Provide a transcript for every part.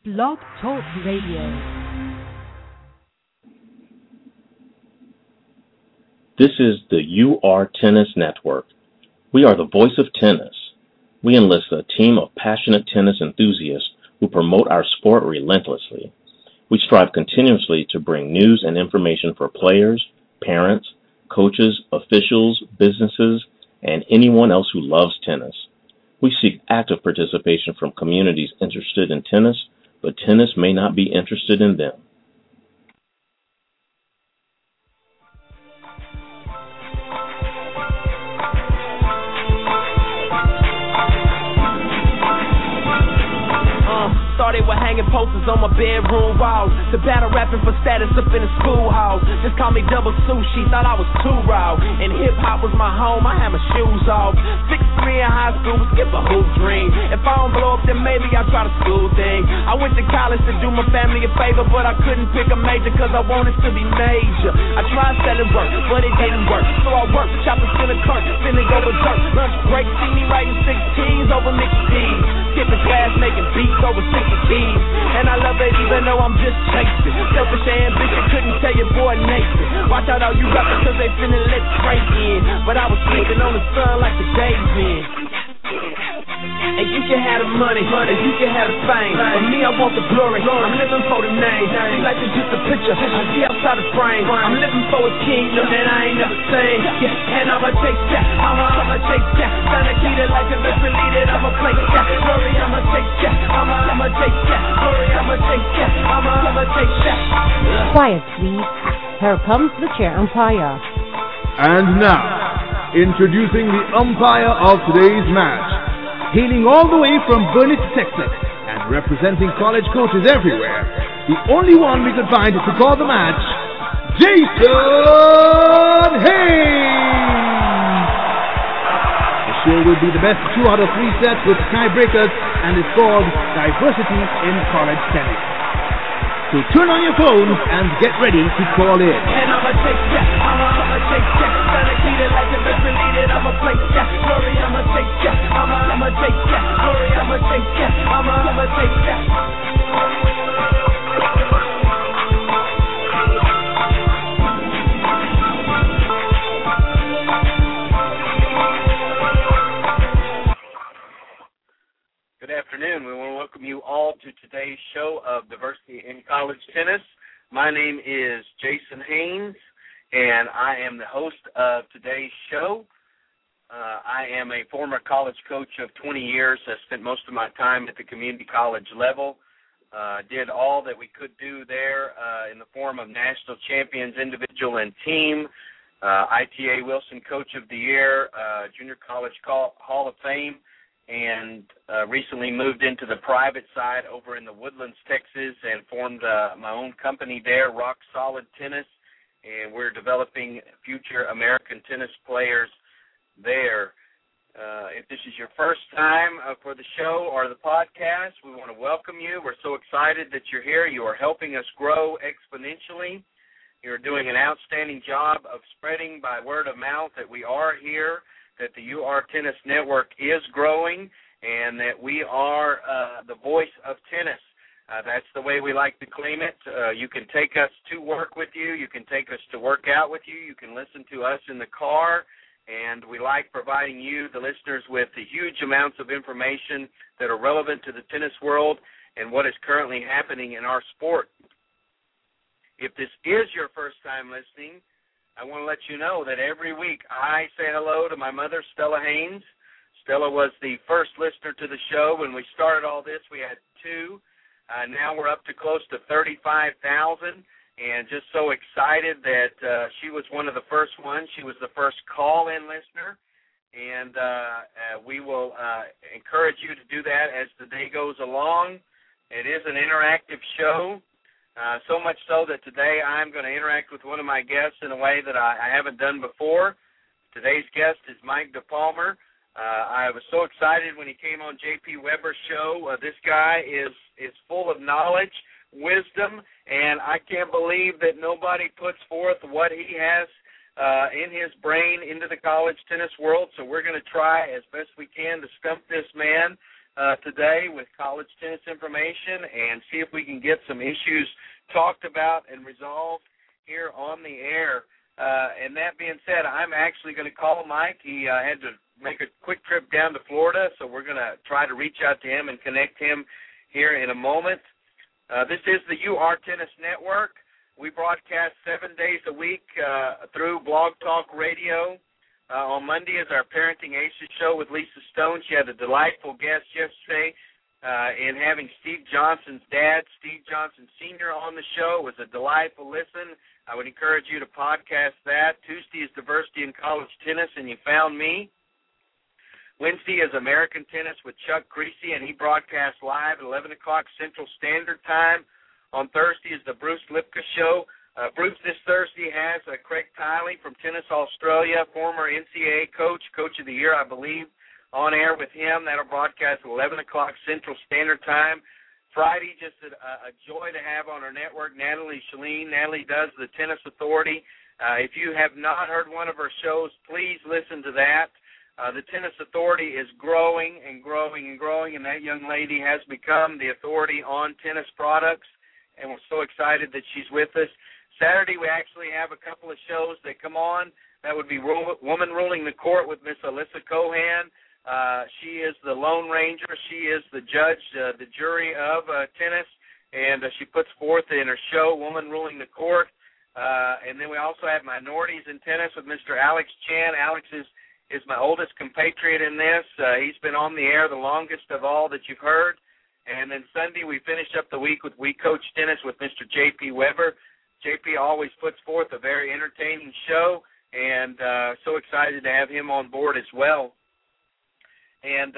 Blog Talk Radio. This is the UR Tennis Network. We are the voice of tennis. We enlist a team of passionate tennis enthusiasts who promote our sport relentlessly. We strive continuously to bring news and information for players, parents, coaches, officials, businesses, and anyone else who loves tennis. We seek active participation from communities interested in tennis, but tennis may not be interested in them. Started with hanging posters on my bedroom wall, to battle rapping for status up in the schoolhouse. Just call me Double Sushi, thought I was too raw. And hip-hop was my home, I had my shoes off. 6'3" in high school, skip a hoop dream. If I don't blow up, then maybe I'll try the school thing. I went to college to do my family a favor, but I couldn't pick a major cause I wanted to be major. I tried selling work, but it didn't work. So I worked, chopping still a cart, spinning over dirt. Lunch break, see me writing 16s over Mickey D's. Skipping class, making beats over 60 keys. And I love it even though I'm just chasing. Selfish ambition, couldn't tell your boy Nathan. Watch out all you rappers cause they finna let Trey in. But I was sleeping on the sun like the days in. And you can have the money, and you can have the fame. For me, I want the glory. I'm living for the name. See, life is just a picture. I see outside the frame. I'm living for a kingdom that I ain't never seen. Yeah, and I'ma chase that. I'ma chase that. Trying to keep it like a best believe it. I'ma play that. Glory, I'ma chase that. I'ma chase that. Glory, I'ma chase that. I'ma chase that. Quiet, please. Here comes the chair umpire. And now, introducing the umpire of today's match. Hailing all the way from Burnett, Texas, and representing college coaches everywhere, the only one we could find to call the match, Jason Haynes! The show will be the best 2 out of 3 sets with tiebreakers and is called Diversity in College Tennis. So turn on your phones and get ready to call in. And I'ma take that, I'ma take that. Tryna keep it like the best believe it. I'ma play that, glory, I'ma take that. I'ma take that, glory, I'ma take that. I'ma take that. Good afternoon. We want to welcome you all to today's show of Diversity in College Tennis. My name is Jason Haynes, and I am the host of today's show. I am a former college coach of 20 years. I spent most of my time at the community college level. Did all that we could do there in the form of national champions, individual and team, ITA Wilson Coach of the Year, Junior College Hall of Fame, and recently moved into the private side over in the Woodlands, Texas, and formed my own company there, Rock Solid Tennis, and we're developing future American tennis players there. If this is your first time for the show or the podcast, we want to welcome you. We're so excited that you're here. You are helping us grow exponentially. You're doing an outstanding job of spreading by word of mouth that we are here, that the UR Tennis Network is growing, and that we are the voice of tennis. That's the way we like to claim it. You can take us to work with you. You can take us to work out with you. You can listen to us in the car, and we like providing you, the listeners, with the huge amounts of information that are relevant to the tennis world and what is currently happening in our sport. If this is your first time listening, I want to let you know that every week I say hello to my mother, Stella Haynes. Stella was the first listener to the show. When we started all this, we had 2. Now we're up to close to 35,000, and just so excited that she was one of the first ones. She was the first call-in listener, and we will encourage you to do that as the day goes along. It is an interactive show. So much so that today I'm going to interact with one of my guests in a way that I haven't done before. Today's guest is Mike DePalmer. I was so excited when he came on J.P. Weber's show. This guy is full of knowledge, wisdom, and I can't believe that nobody puts forth what he has in his brain into the college tennis world. So we're going to try as best we can to stump this man. today with college tennis information and see if we can get some issues talked about and resolved here on the air. And that being said, I'm actually going to call Mike. He had to make a quick trip down to Florida, so we're going to try to reach out to him and connect him here in a moment. This is the UR Tennis Network. We broadcast 7 days a week through Blog Talk Radio. On Monday is our Parenting Aces show with Lisa Stone. She had a delightful guest yesterday in having Steve Johnson's dad, Steve Johnson Sr., on the show. It was a delightful listen. I would encourage you to podcast that. Tuesday is Diversity in College Tennis, and you found me. Wednesday is American Tennis with Chuck Creasy, and he broadcasts live at 11 o'clock Central Standard Time. On Thursday is the Bruce Lipka Show. Bruce this Thursday has Craig Tiley from Tennis Australia, former NCAA coach of the year, I believe, on air with him. That'll broadcast at 11 o'clock Central Standard Time. Friday, just a joy to have on our network, Natalie Shalene. Natalie does the Tennis Authority. If you have not heard one of her shows, please listen to that. The Tennis Authority is growing and growing and growing, and that young lady has become the authority on tennis products, and we're so excited that she's with us. Saturday, we actually have a couple of shows that come on. That would be Woman Ruling the Court with Miss Alyssa Cohan. She is the Lone Ranger. She is the judge, the jury of tennis, and she puts forth in her show, Woman Ruling the Court. And then we also have Minorities in Tennis with Mr. Alex Chan. Alex is my oldest compatriot in this. He's been on the air the longest of all that you've heard. And then Sunday, we finish up the week with We Coach Tennis with Mr. J.P. Weber. J.P. always puts forth a very entertaining show, and so excited to have him on board as well. And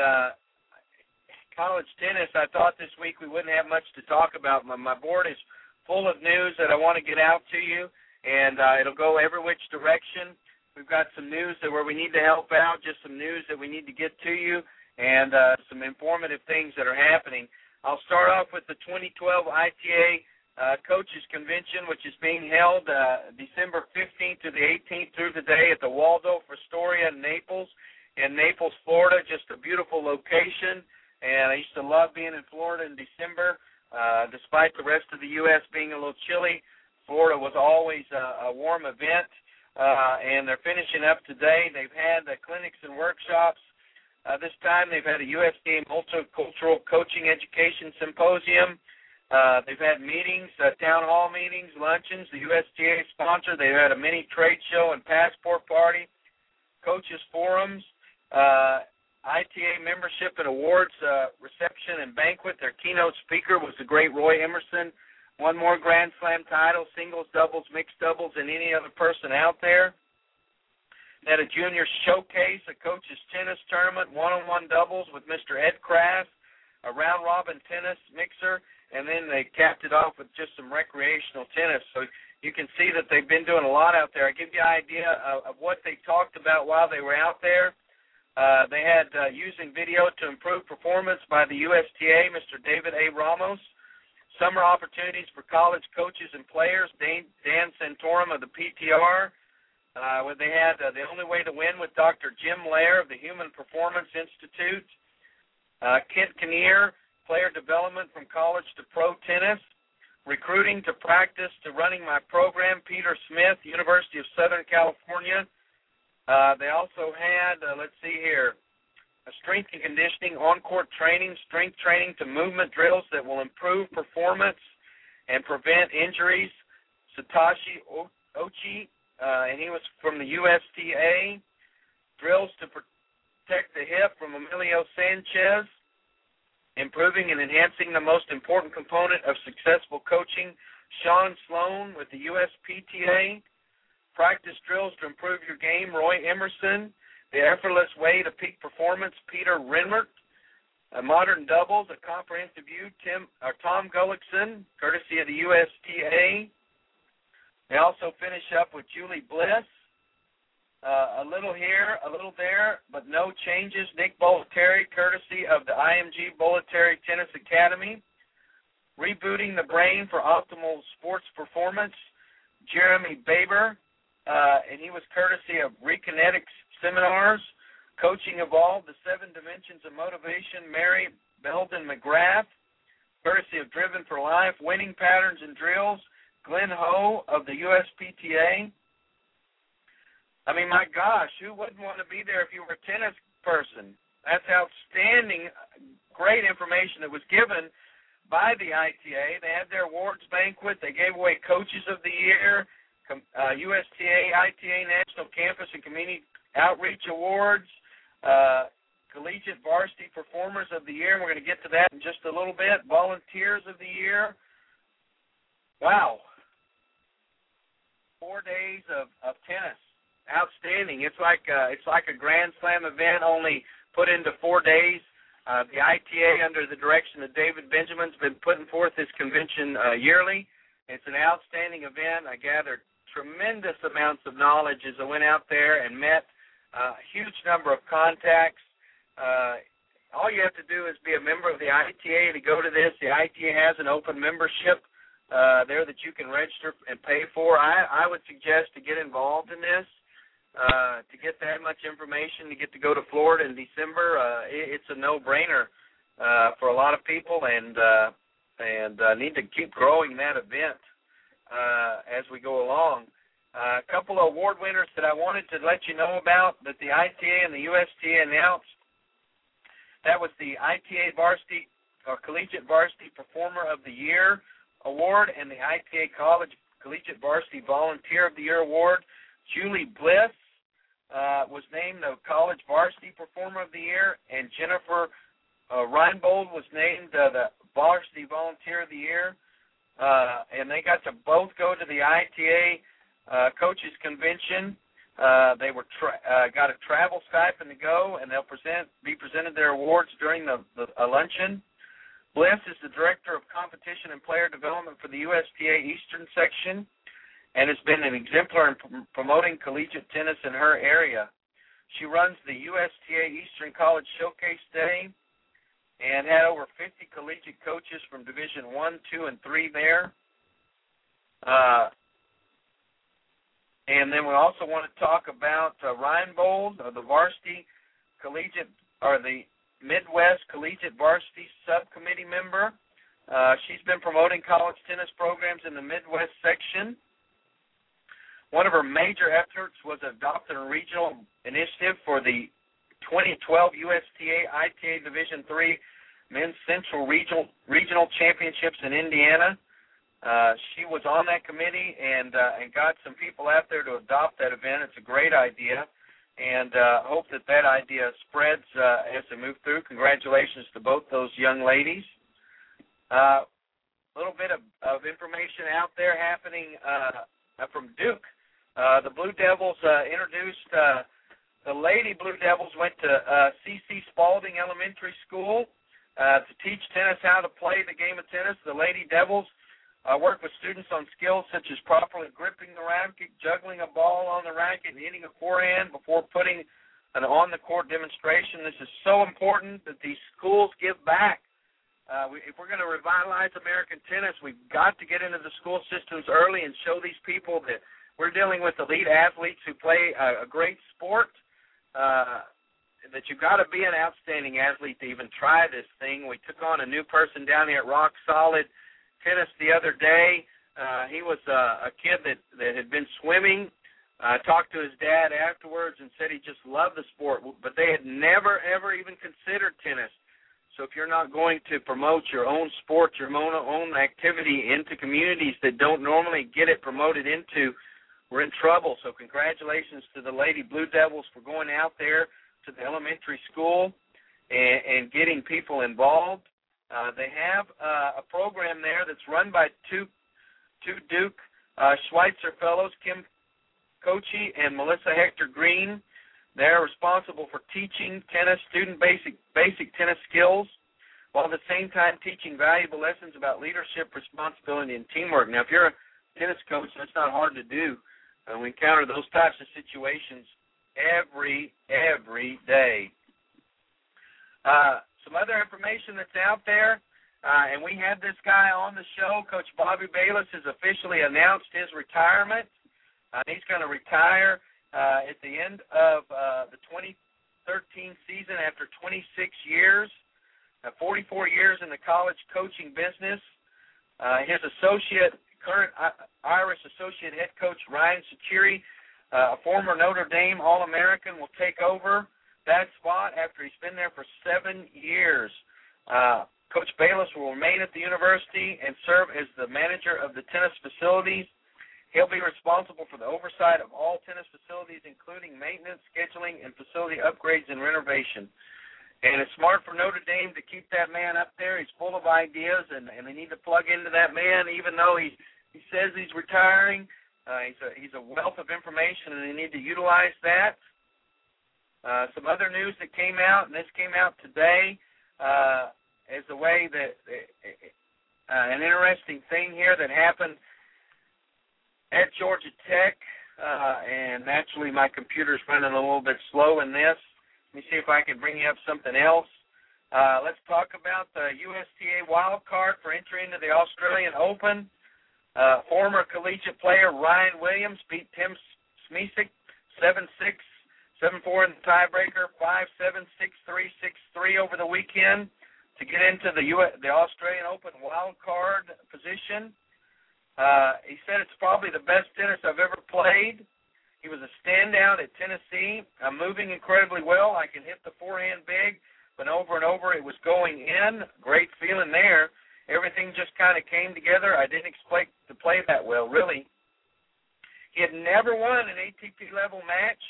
college tennis, I thought this week we wouldn't have much to talk about. My board is full of news that I want to get out to you, and it'll go every which direction. We've got some news where we need to help out, just some news that we need to get to you, and some informative things that are happening. I'll start off with the 2012 ITA Coaches Convention, which is being held December 15th to the 18th through today at the Waldorf Astoria in Naples, Florida. Just a beautiful location, and I used to love being in Florida in December. Despite the rest of the U.S. being a little chilly, Florida was always a warm event, and they're finishing up today. They've had clinics and workshops. This time they've had a USTA Multicultural Coaching Education Symposium. They've had meetings, town hall meetings, luncheons. The USTA sponsor. They've had a mini trade show and passport party, coaches forums, ITA membership and awards reception and banquet. Their keynote speaker was the great Roy Emerson. One more Grand Slam title, singles, doubles, mixed doubles, than any other person out there. They had a junior showcase, a coaches tennis tournament, one-on-one doubles with Mr. Ed Kraft, a round-robin tennis mixer, and then they capped it off with just some recreational tennis. So you can see that they've been doing a lot out there. I give you an idea of what they talked about while they were out there. They had using video to improve performance by the USTA, Mr. David A. Ramos. Summer opportunities for college coaches and players, Dan Santorum of the PTR. Where they had The Only Way to Win with Dr. Jim Lair of the Human Performance Institute. Kent Kinnear, player development from college to pro tennis. Recruiting to practice to running my program, Peter Smith, University of Southern California. They also had, let's see here, a strength and conditioning on-court training, strength training to movement drills that will improve performance and prevent injuries. Satoshi Ochi, and he was from the USTA. Drills to protect the hip from Emilio Sanchez. Improving and enhancing the most important component of successful coaching, Sean Sloan with the USPTA. Practice drills to improve your game, Roy Emerson. The Effortless Way to Peak Performance, Peter Renmert. Modern Doubles, a comprehensive view, Tom Gullickson, courtesy of the USTA. They also finish up with Julie Bliss. A little here, a little there, but no changes. Nick Bollettieri, courtesy of the IMG Bollettieri Tennis Academy. Rebooting the Brain for Optimal Sports Performance, Jeremy Baber, and he was courtesy of Rekinetics Seminars. Coaching Evolved, the 7 Dimensions of Motivation, Mary Belden McGrath, courtesy of Driven for Life, Winning Patterns and Drills, Glenn Ho of the USPTA. I mean, my gosh, who wouldn't want to be there if you were a tennis person? That's outstanding, great information that was given by the ITA. They had their awards banquet. They gave away Coaches of the Year, USTA, ITA National Campus and Community Outreach Awards, Collegiate Varsity Performers of the Year. We're going to get to that in just a little bit. Volunteers of the Year. Wow. 4 days of tennis. Outstanding. It's like a Grand Slam event, only put into 4 days. The ITA, under the direction of David Benjamin, has been putting forth this convention yearly. It's an outstanding event. I gathered tremendous amounts of knowledge as I went out there and met a huge number of contacts. All you have to do is be a member of the ITA to go to this. The ITA has an open membership there that you can register and pay for. I would suggest to get involved in this. To get that much information, to get to go to Florida in December, it's a no-brainer for a lot of people, and need to keep growing that event as we go along. A couple of award winners that I wanted to let you know about that the ITA and the USTA announced. That was the ITA Varsity or Collegiate Varsity Performer of the Year Award and the ITA College Collegiate Varsity Volunteer of the Year Award. Julie Bliss was named the College Varsity Performer of the Year, and Jennifer Reinbold was named the Varsity Volunteer of the Year. And they got to both go to the ITA Coaches Convention. They were got a travel stipend to go, and they'll be presented their awards during the luncheon. Bliss is the Director of Competition and Player Development for the USTA Eastern Section, and has been an exemplar in promoting collegiate tennis in her area. She runs the USTA Eastern College Showcase Day and had over 50 collegiate coaches from Division I, II, and III there. And then we also want to talk about Reinbold, the Varsity Collegiate, or the Midwest Collegiate Varsity Subcommittee member. She's been promoting college tennis programs in the Midwest section. One of her major efforts was adopting a regional initiative for the 2012 USTA ITA Division III Men's Central Regional Championships in Indiana. She was on that committee and got some people out there to adopt that event. It's a great idea, and hope that idea spreads as they move through. Congratulations to both those young ladies. A little bit of information out there happening from Duke. The Blue Devils introduced, the Lady Blue Devils went to C.C. Spalding Elementary School to teach tennis how to play the game of tennis. The Lady Devils work with students on skills such as properly gripping the racket, juggling a ball on the racket, and hitting a forehand before putting an on-the-court demonstration. This is so important that these schools give back. If we're going to revitalize American tennis, we've got to get into the school systems early and show these people that we're dealing with elite athletes who play a great sport, that you've got to be an outstanding athlete to even try this thing. We took on a new person down here at Rock Solid Tennis the other day. He was a kid that had been swimming. Talked to his dad afterwards and said he just loved the sport, but they had never, ever even considered tennis. So if you're not going to promote your own sport, your own activity into communities that don't normally get it promoted into, we're in trouble. So congratulations to the Lady Blue Devils for going out there to the elementary school and getting people involved. They have a program there that's run by two Duke Schweitzer Fellows, Kim Kochi and Melissa Hector Green. They're responsible for teaching student basic tennis skills, while at the same time teaching valuable lessons about leadership, responsibility, and teamwork. Now, if you're a tennis coach, that's not hard to do. We encounter those types of situations every day. Some other information that's out there, and we had this guy on the show. Coach Bobby Bayless has officially announced his retirement. He's going to retire at the end of the 2013 season after 26 years. 44 years in the college coaching business. His current Irish associate head coach, Ryan Sacheri, a former Notre Dame All-American, will take over that spot after he's been there for 7 years. Coach Bayless will remain at the university and serve as the manager of the tennis facilities. He'll be responsible for the oversight of all tennis facilities, including maintenance, scheduling, and facility upgrades and renovation. And it's smart for Notre Dame to keep that man up there. He's full of ideas, and they need to plug into that man, even though he says he's retiring. He's a wealth of information, and they need to utilize that. Some other news that came out, and this came out today, is the way that an interesting thing here that happened at Georgia Tech, and naturally my computer's running a little bit slow in this. Let me see if I can bring you up something else. Let's talk about the USTA wild card for entry into the Australian Open. Former collegiate player Ryan Williams beat Tim Smisic 7-6, 7-4 in the tiebreaker, 5-7, 6-3, 6-3 over the weekend to get into the Australian Open wild card position. He said it's probably the best tennis I've ever played. He was a standout at Tennessee. I'm moving incredibly well. I can hit the forehand big, but over and over it was going in. Great feeling there. Everything just kind of came together. I didn't expect to play that well, really. He had never won an ATP level match,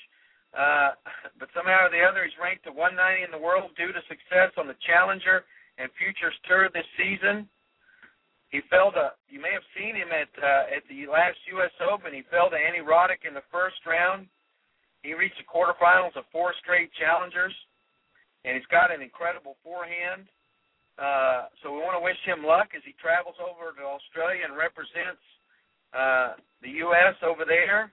but somehow or the other he's ranked to 190 in the world due to success on the Challenger and Futures Tour this season. He fell to, you may have seen him at the last U.S. Open. He fell to Andy Roddick in the first round. He reached the quarterfinals of 4 straight Challengers, and he's got an incredible forehand. So we want to wish him luck as he travels over to Australia and represents the U.S. over there.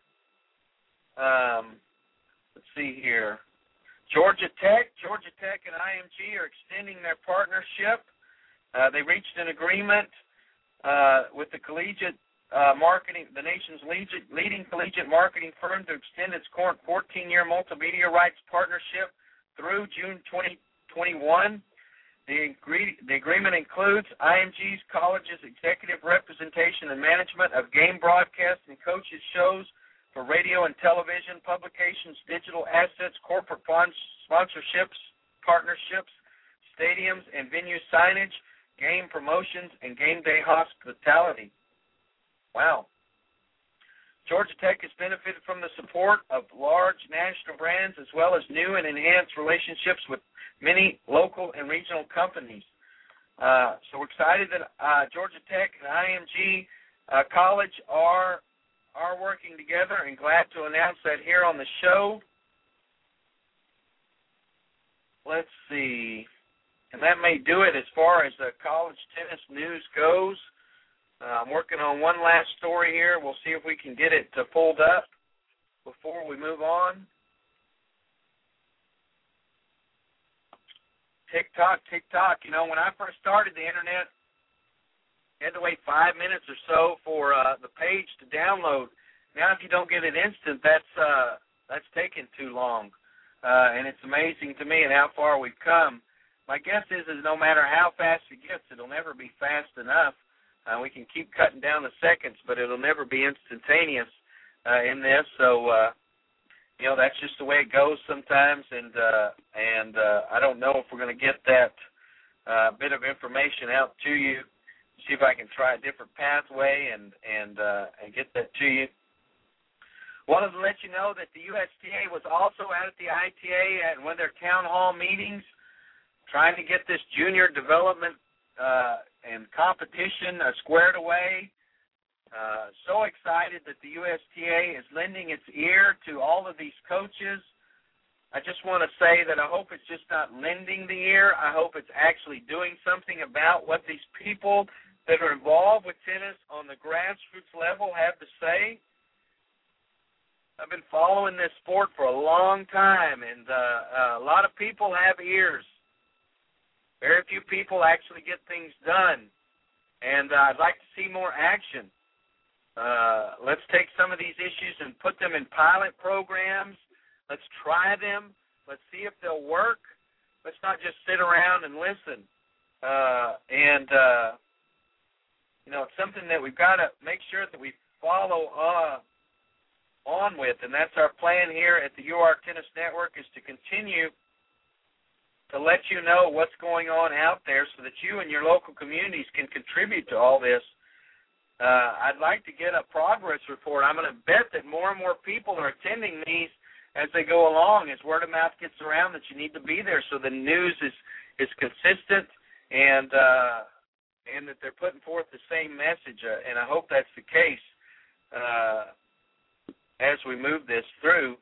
Let's see here. Georgia Tech and IMG are extending their partnership. They reached an agreement with the collegiate marketing, the nation's leading collegiate marketing firm, to extend its current 14-year multimedia rights partnership through June 2021. The agreement includes IMG's college's executive representation and management of game broadcasts and coaches shows for radio and television, publications, digital assets, corporate sponsorships, partnerships, stadiums and venue signage, game promotions, and game day hospitality. Wow. Georgia Tech has benefited from the support of large national brands as well as new and enhanced relationships with many local and regional companies. So we're excited that Georgia Tech and IMG College are working together, and glad to announce that here on the show. Let's see. And that may do it as far as the college tennis news goes. I'm working on one last story here. We'll see if we can get it pulled up before we move on. TikTok. You know, when I first started the internet, you had to wait 5 minutes or so for the page to download. Now, if you don't get it instant, that's taking too long. And it's amazing to me and how far we've come. My guess is no matter how fast it gets, it'll never be fast enough. We can keep cutting down the seconds, but it'll never be instantaneous in this. So, you know, that's just the way it goes sometimes. And I don't know if we're going to get that bit of information out to you. See if I can try a different pathway and get that to you. Wanted to let you know that the USTA was also out at the ITA at one of their town hall meetings, trying to get this junior development and competition squared away. So excited that the USTA is lending its ear to all of these coaches. I just want to say that I hope it's just not lending the ear. I hope it's actually doing something about what these people that are involved with tennis on the grassroots level have to say. I've been following this sport for a long time, and a lot of people have ears. Very few people actually get things done, and I'd like to see more action. Let's take some of these issues and put them in pilot programs. Let's try them. Let's see if they'll work. Let's not just sit around and listen. It's something that we've got to make sure that we follow on with, and that's our plan here at the UR Tennis Network, is to continue to let you know what's going on out there so that you and your local communities can contribute to all this. I'd like to get a progress report. I'm going to bet that more and more people are attending these as they go along, as word of mouth gets around that you need to be there, so the news is consistent and that they're putting forth the same message. And I hope that's the case as we move this through.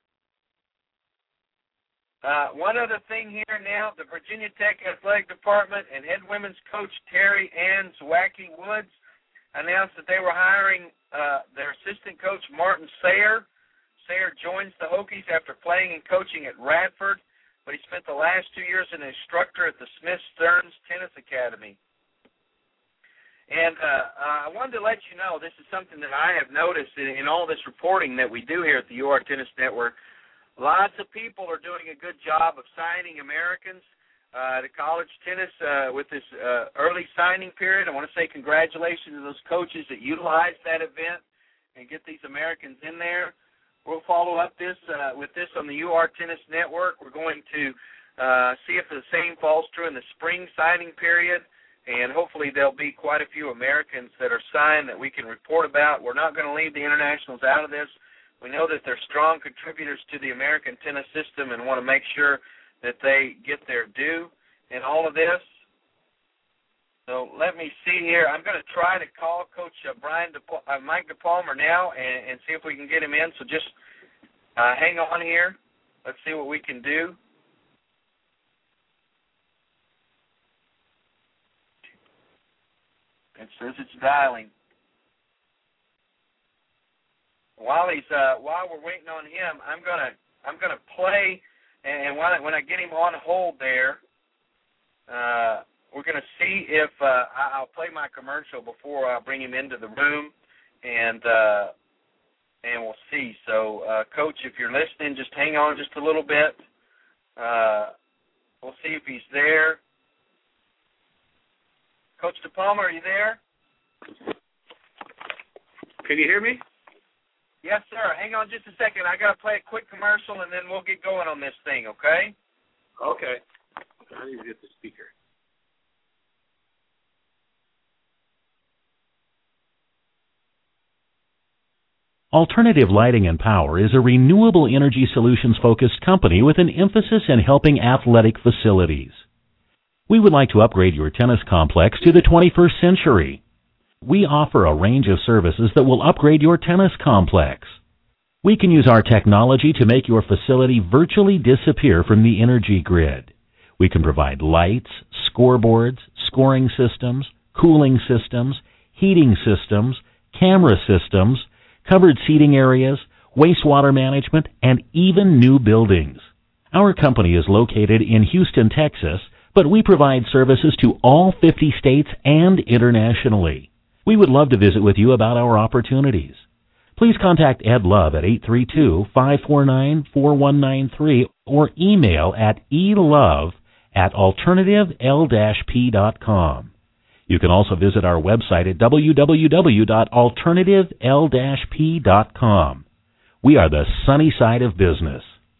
One other thing here now, the Virginia Tech Athletic Department and head women's coach Terry Ann Zwacky-Woods announced that they were hiring their assistant coach Martin Sayre. Sayre joins the Hokies after playing and coaching at Radford, but he spent the last 2 years as an instructor at the Smith Stearns Tennis Academy. And I wanted to let you know, this is something that I have noticed in all this reporting that we do here at the UR Tennis Network. Lots of people are doing a good job of signing Americans to college tennis with this early signing period. I want to say congratulations to those coaches that utilized that event and get these Americans in there. We'll follow up with this on the UR Tennis Network. We're going to see if the same falls true in the spring signing period, and hopefully there'll be quite a few Americans that are signed that we can report about. We're not going to leave the internationals out of this. We know that they're strong contributors to the American tennis system and want to make sure that they get their due in all of this. So let me see here. I'm going to try to call Coach Mike DePalmer now and see if we can get him in. So just hang on here. Let's see what we can do. It says it's dialing. While we're waiting on him, I'm gonna play, and when I get him on hold there, we're gonna see if I'll play my commercial before I bring him into the room, and we'll see. So, Coach, if you're listening, just hang on just a little bit. We'll see if he's there. Coach DePalmer, are you there? Can you hear me? Yes, sir. Hang on just a second. I got to play a quick commercial, and then we'll get going on this thing, okay? Okay. I need to get the speaker. Alternative Lighting and Power is a renewable energy solutions-focused company with an emphasis in helping athletic facilities. We would like to upgrade your tennis complex to the 21st century. We offer a range of services that will upgrade your tennis complex. We can use our technology to make your facility virtually disappear from the energy grid. We can provide lights, scoreboards, scoring systems, cooling systems, heating systems, camera systems, covered seating areas, wastewater management, and even new buildings. Our company is located in Houston, Texas, but we provide services to all 50 states and internationally. We would love to visit with you about our opportunities. Please contact Ed Love at 832-549-4193 or email at elove@alternativel-p.com. You can also visit our website at www.alternativel-p.com. We are the sunny side of business.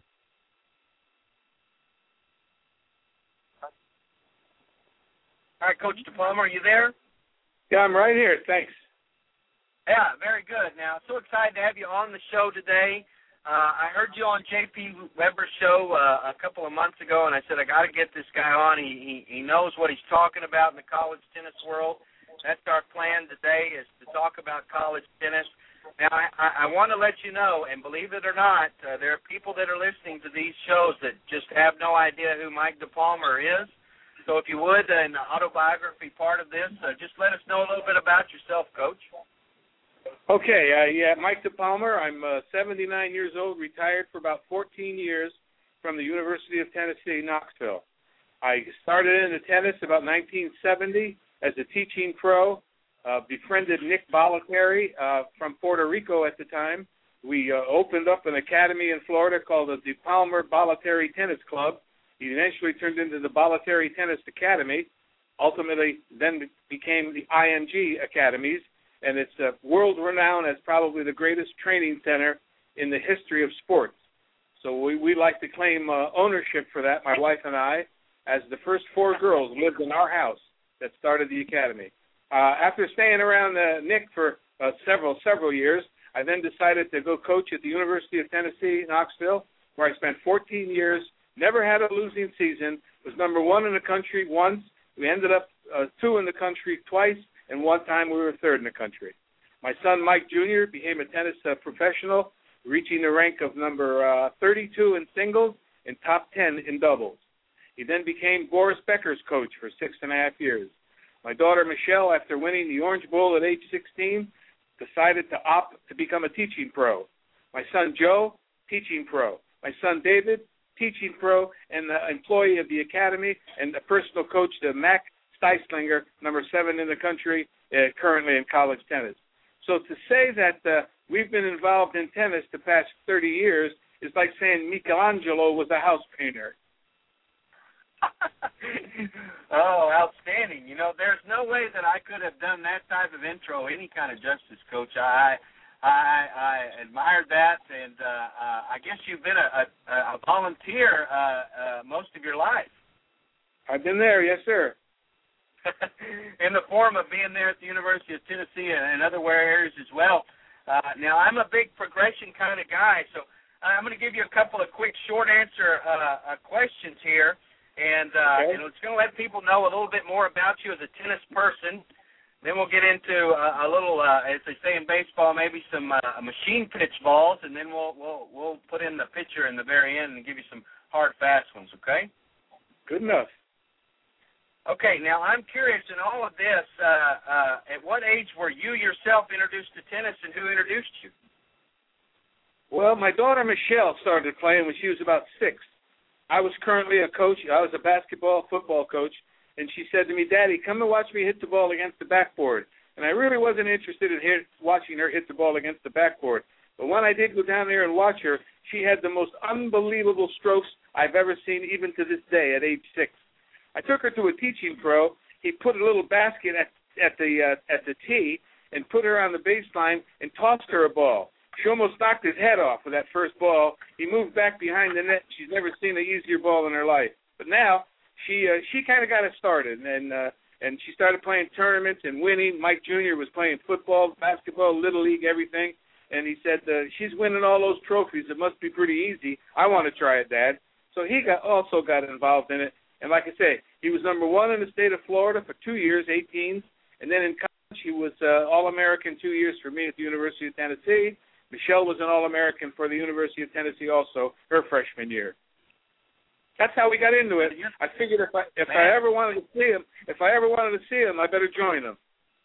All right, Coach DePalmer, are you there? Yeah, I'm right here. Thanks. Yeah, very good. Now, so excited to have you on the show today. I heard you on J.P. Weber's show a couple of months ago, and I said, I got to get this guy on. He knows what he's talking about in the college tennis world. That's our plan today, is to talk about college tennis. Now, I want to let you know, and believe it or not, there are people that are listening to these shows that just have no idea who Mike DePalmer is. So if you would, in the autobiography part of this, just let us know a little bit about yourself, Coach. Okay, Mike DePalmer. I'm 79 years old, retired for about 14 years from the University of Tennessee, Knoxville. I started into tennis about 1970 as a teaching pro, befriended Nick Bollettieri from Puerto Rico at the time. We opened up an academy in Florida called the DePalmer Bollettieri Tennis Club. He eventually turned into the Bollettieri Tennis Academy. ultimately then became the IMG Academies, and it's world-renowned as probably the greatest training center in the history of sports. So we like to claim ownership for that, my wife and I, as the first 4 girls lived in our house that started the academy. After staying around Nick for several years, I then decided to go coach at the University of Tennessee, Knoxville, where I spent 14 years, never had a losing season, was number 1 in the country once. We ended up 2 in the country twice, and one time we were 3rd in the country. My son, Mike Jr., became a tennis professional, reaching the rank of number 32 in singles and top 10 in doubles. He then became Boris Becker's coach for 6.5 years. My daughter, Michelle, after winning the Orange Bowl at age 16, decided to opt to become a teaching pro. My son, Joe, teaching pro. My son, David, teaching pro and the employee of the academy, and a personal coach to Mac Steislinger, number 7 in the country, currently in college tennis. So to say that we've been involved in tennis the past 30 years is like saying Michelangelo was a house painter. Oh, outstanding. You know, there's no way that I could have done that type of intro any kind of justice, Coach. I admired that, and I guess you've been a volunteer most of your life. I've been there, yes, sir. In the form of being there at the University of Tennessee and other areas as well. Now, I'm a big progression kind of guy, so I'm going to give you a couple of quick short answer questions here, and it's going to let people know a little bit more about you as a tennis person. Then we'll get into a little, as they say in baseball, maybe some machine pitch balls, and then we'll put in the pitcher in the very end and give you some hard, fast ones, okay? Good enough. Okay, now I'm curious in all of this, at what age were you yourself introduced to tennis, and who introduced you? Well, my daughter Michelle started playing when she was about 6. I was currently a coach. I was a basketball, football coach, and she said to me, "Daddy, come and watch me hit the ball against the backboard." And I really wasn't interested in watching her hit the ball against the backboard. But when I did go down there and watch her, she had the most unbelievable strokes I've ever seen, even to this day, at age 6. I took her to a teaching pro. He put a little basket at the tee and put her on the baseline and tossed her a ball. She almost knocked his head off with that first ball. He moved back behind the net. She's never seen an easier ball in her life. But now she kind of got us started, and she started playing tournaments and winning. Mike Jr. was playing football, basketball, Little League, everything. And he said, she's winning all those trophies. It must be pretty easy. I want to try it, Dad. So he also got involved in it. And like I say, he was number 1 in the state of Florida for 2 years, 18s. And then in college, he was All-American 2 years for me at the University of Tennessee. Michelle was an All-American for the University of Tennessee also, her freshman year. That's how we got into it. I figured if I ever wanted to see him, I better join him.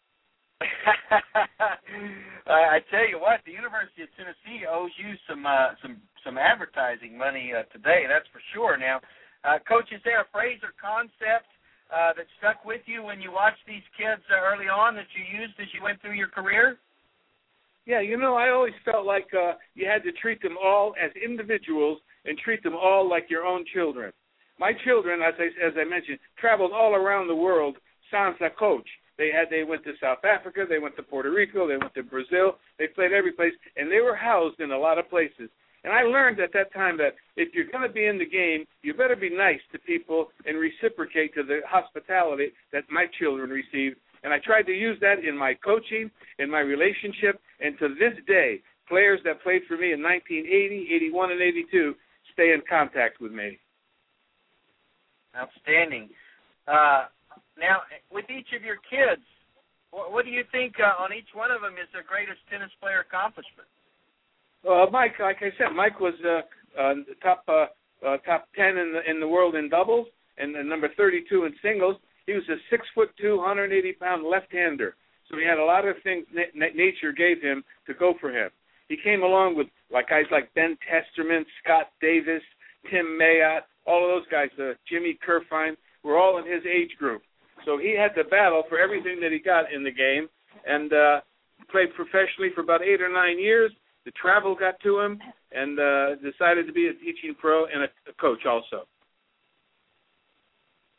I tell you what, the University of Tennessee owes you some advertising money today. That's for sure. Now, Coach, is there a phrase or concept that stuck with you when you watched these kids early on that you used as you went through your career? Yeah, I always felt like you had to treat them all as individuals and treat them all like your own children. My children, as I mentioned, traveled all around the world sans a coach. They went to South Africa, they went to Puerto Rico, they went to Brazil, they played every place, and they were housed in a lot of places. And I learned at that time that if you're going to be in the game, you better be nice to people and reciprocate to the hospitality that my children received. And I tried to use that in my coaching, in my relationship, and to this day, players that played for me in 1980, 81, and 82 stay in contact with me. Outstanding. Now, with each of your kids, what do you think on each one of them is their greatest tennis player accomplishment? Mike, like I said, Mike was top 10 in the world in doubles and number 32 in singles. He was a 6'2", 180-pound left-hander. So he had a lot of things nature gave him to go for him. He came along with guys like Ben Testerman, Scott Davis, Tim Mayotte, all of those guys, Jimmy Kerfine, were all in his age group. So he had to battle for everything that he got in the game and played professionally for about 8 or 9 years. The travel got to him and decided to be a teaching pro and a coach also.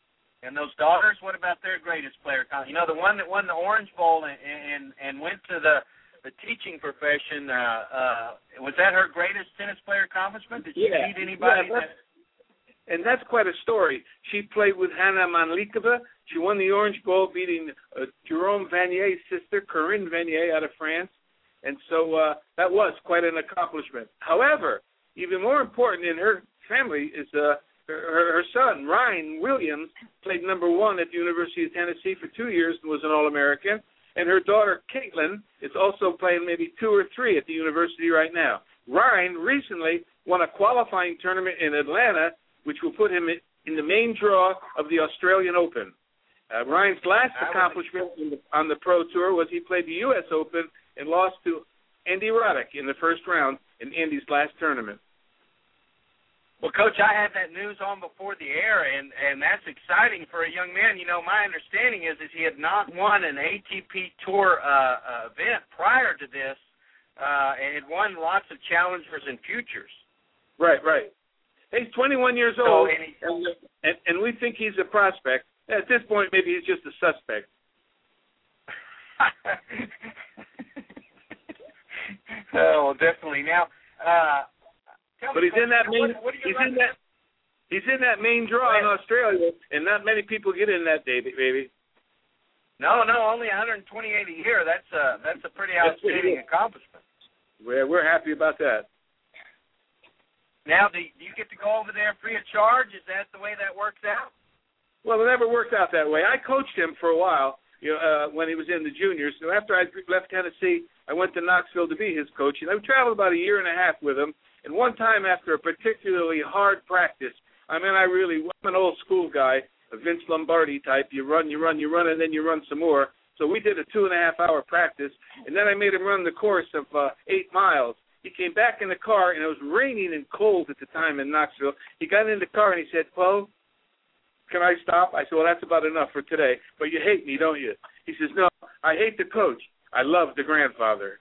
And those daughters, what about their greatest player? You know, the one that won the Orange Bowl and went to the teaching profession, was that her greatest tennis player accomplishment? Did she beat anybody? And that's quite a story. She played with Hana Manlikova. She won the Orange Bowl, beating Jerome Vanier's sister, Corinne Vanier, out of France. And so that was quite an accomplishment. However, even more important in her family is her son, Ryan Williams, played number 1 at the University of Tennessee for 2 years and was an All-American. And her daughter, Caitlin, is also playing maybe 2 or 3 at the university right now. Ryan recently won a qualifying tournament in Atlanta, which will put him in the main draw of the Australian Open. Ryan's last accomplishment on the Pro Tour was he played the U.S. Open and lost to Andy Roddick in the first round in Andy's last tournament. Well, Coach, I had that news on before the air, and that's exciting for a young man. You know, my understanding is he had not won an ATP Tour event prior to this, and had won lots of challengers and futures. Right. He's 21 years old, and we think he's a prospect. At this point, maybe he's just a suspect. Oh, well, definitely. Now, but he's in that main. He's in that main draw in Australia, and not many people get in that day, baby. No, only 128 a year. That's a pretty outstanding accomplishment. We're happy about that. Now, do you get to go over there free of charge? Is that the way that works out? Well, it never worked out that way. I coached him for a while, when he was in the juniors. So after I left Tennessee, I went to Knoxville to be his coach, and I traveled about a year and a half with him. And one time after a particularly hard practice, I'm an old school guy, a Vince Lombardi type. You run, and then you run some more. So we did a 2.5-hour practice, and then I made him run the course of 8 miles. He came back in the car, and it was raining and cold at the time in Knoxville. He got in the car, and he said, "Paul, can I stop?" I said, "Well, that's about enough for today, but you hate me, don't you?" He says, "No, I hate the coach. I love the grandfather."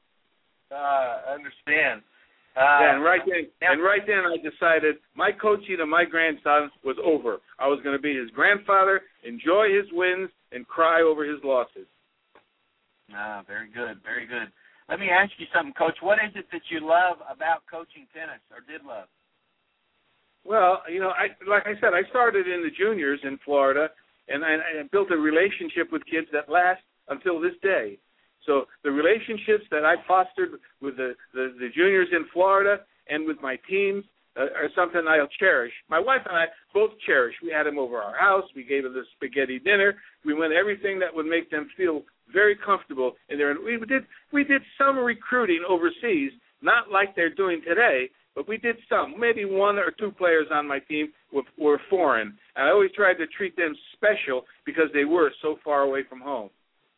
I understand. And right then I decided my coaching of my grandson was over. I was going to be his grandfather, enjoy his wins, and cry over his losses. Very good, very good. Let me ask you something, Coach. What is it that you love about coaching tennis, or did love? Well, like I said, I started in the juniors in Florida, and I built a relationship with kids that last until this day. So the relationships that I fostered with the juniors in Florida and with my teams are something I'll cherish. My wife and I both cherish. We had them over our house. We gave them the spaghetti dinner. We went everything that would make them feel very comfortable in there. And we did some recruiting overseas, not like they're doing today, but we did some. Maybe 1 or 2 players on my team were foreign. And I always tried to treat them special because they were so far away from home.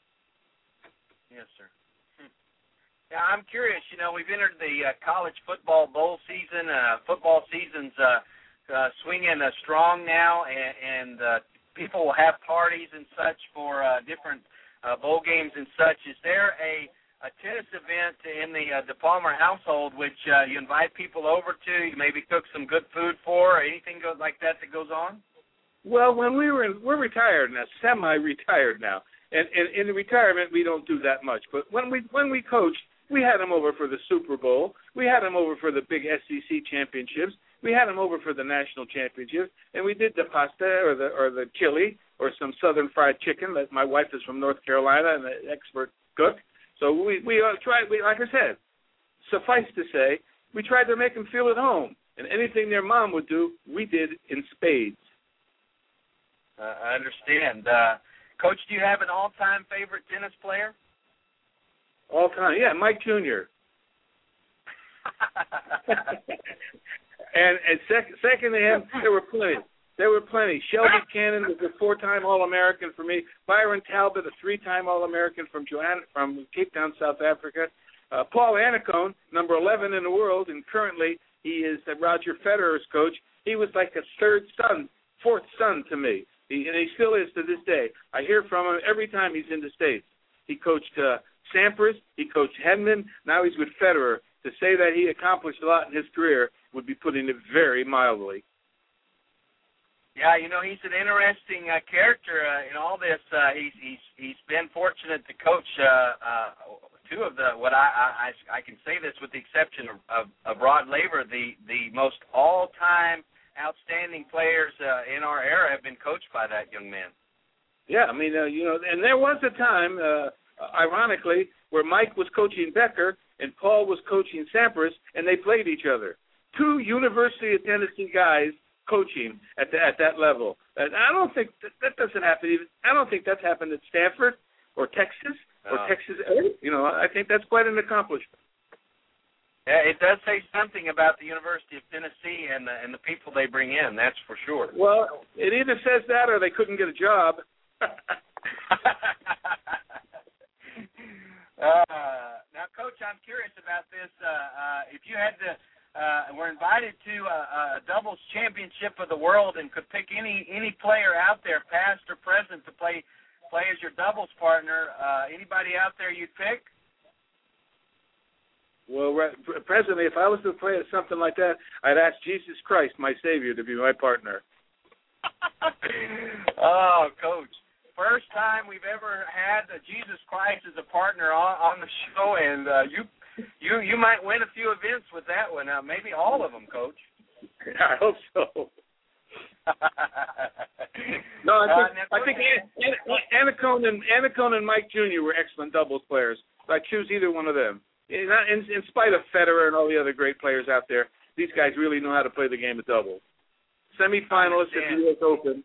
Yes, sir. Now, I'm curious. We've entered the college football bowl season. Football season's swinging strong now, and people will have parties and such for different bowl games and such. Is there a tennis event in the DePalmer household which you invite people over to, you maybe cook some good food for, or anything like that goes on? Well, when we're retired now, semi-retired now. And in the retirement, we don't do that much. But when we coached, we had them over for the Super Bowl. We had them over for the big SEC championships. We had them over for the national championships. And we did the pasta or the chili or some southern fried chicken. My wife is from North Carolina and an expert cook. So we tried, like I said, suffice to say, we tried to make them feel at home. And anything their mom would do, we did in spades. I understand. Coach, do you have an all-time favorite tennis player? All-time, yeah, Mike Jr. and second to him, there were plenty. Shelby Cannon was a 4-time All-American for me. Byron Talbot, a 3-time All-American from Cape Town, South Africa. Paul Annacone, number 11 in the world, and currently he is Roger Federer's coach. He was like a 4th son to me. And he still is to this day. I hear from him every time he's in the States. He coached Sampras. He coached Hedman. Now he's with Federer. To say that he accomplished a lot in his career would be putting it very mildly. Yeah, he's an interesting character in all this. He's been fortunate to coach two of the I can say this with the exception of Rod Laver, the most all-time outstanding players in our era have been coached by that young man. Yeah, I mean, and there was a time, ironically, where Mike was coaching Becker and Paul was coaching Sampras, and they played each other. Two University of Tennessee guys coaching at that level. And I don't think that doesn't happen. I don't think that's happened at Stanford or Texas or Texas. I think that's quite an accomplishment. Yeah, it does say something about the University of Tennessee and the people they bring in. That's for sure. Well, it either says that or they couldn't get a job. Now, Coach, I'm curious about this. If you had to, were invited to a doubles championship of the world and could pick any player out there, past or present, to play as your doubles partner, anybody out there you'd pick? Well, presently, if I was to play at something like that, I'd ask Jesus Christ, my Savior, to be my partner. Oh, Coach. First time we've ever had Jesus Christ as a partner on the show, and you might win a few events with that one. Maybe all of them, Coach. I hope so. No, I think Anacone and Mike Jr. were excellent doubles players. So I'd choose either one of them. In spite of Federer and all the other great players out there, these guys really know how to play the game of doubles. Semi-finalists at the U.S. Open.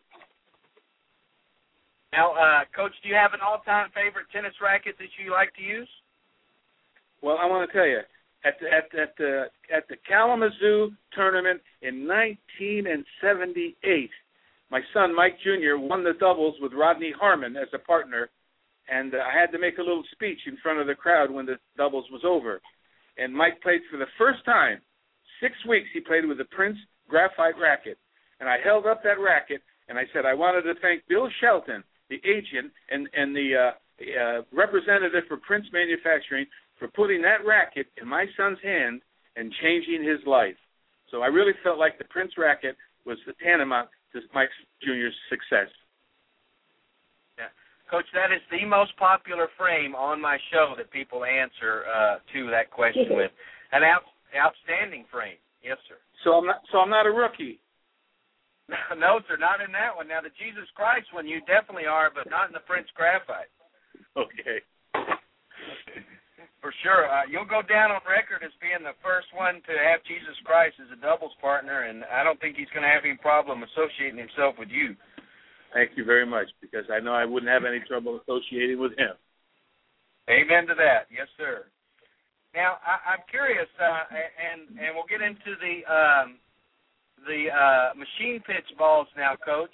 Now, Coach, do you have an all-time favorite tennis racket that you like to use? Well, I want to tell you, at the Kalamazoo tournament in 1978, my son Mike Jr. won the doubles with Rodney Harmon as a partner, and I had to make a little speech in front of the crowd when the doubles was over. And Mike played for the first time. 6 weeks he played with the Prince graphite racket, and I held up that racket and I said I wanted to thank Bill Shelton, the agent and the representative for Prince Manufacturing, for putting that racket in my son's hand and changing his life. So I really felt like the Prince racket was the tantamount to Mike Jr.'s success. Yeah. Coach, that is the most popular frame on my show that people answer to that question with. An outstanding frame. Yes, sir. So I'm not a rookie. No, sir, not in that one. Now, the Jesus Christ one, you definitely are, but not in the Prince Graphite. Okay. For sure. You'll go down on record as being the first one to have Jesus Christ as a doubles partner, and I don't think he's going to have any problem associating himself with you. Thank you very much, because I know I wouldn't have any trouble associating with him. Amen to that. Yes, sir. Now, I'm curious, and we'll get into the machine pitch balls now, Coach.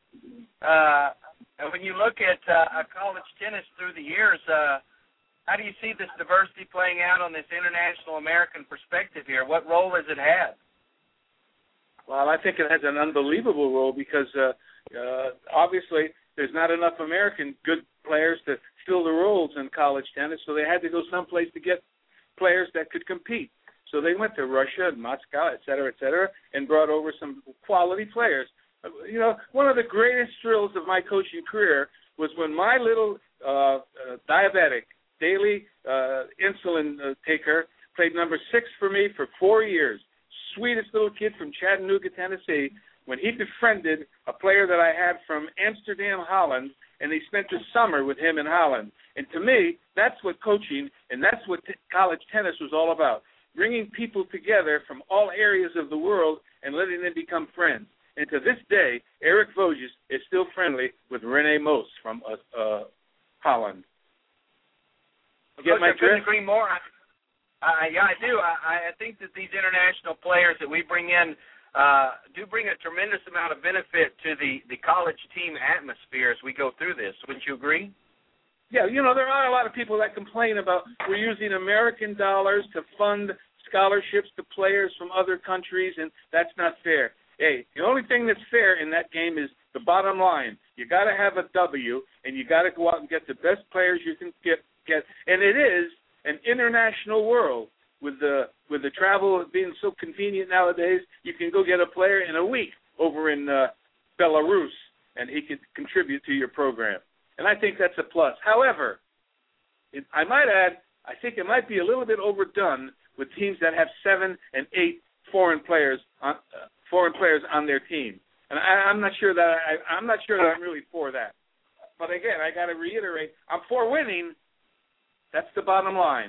When you look at college tennis through the years, how do you see this diversity playing out on this international American perspective here? What role has it had? Well, I think it has an unbelievable role because obviously there's not enough American good players to fill the roles in college tennis, so they had to go someplace to get players that could compete. So they went to Russia and Moscow, et cetera, and brought over some quality players. You know, one of the greatest thrills of my coaching career was when my little diabetic, daily insulin taker, played number 6 for me for 4 years. Sweetest little kid from Chattanooga, Tennessee, when he befriended a player that I had from Amsterdam, Holland, and he spent the summer with him in Holland. And to me, that's what coaching and that's what college tennis was all about, bringing people together from all areas of the world and letting them become friends. And to this day, Eric Voges is still friendly with Rene Moos from Holland. Coach, I couldn't agree more. Yeah, I do. I think that these international players that we bring in do bring a tremendous amount of benefit to the college team atmosphere as we go through this. Wouldn't you agree? Yeah, you know, there are a lot of people that complain about we're using American dollars to fund scholarships to players from other countries, and that's not fair. Hey, the only thing that's fair in that game is the bottom line. You got to have a W, and you got to go out and get the best players you can get. And it is an international world with the travel being so convenient nowadays. You can go get a player in a week over in Belarus, and he could contribute to your program. And I think that's a plus. However, I might add, I think it might be a little bit overdone with teams that have 7 and 8 foreign players on their team. And I'm not sure that I'm really for that. But again, I got to reiterate, I'm for winning. That's the bottom line.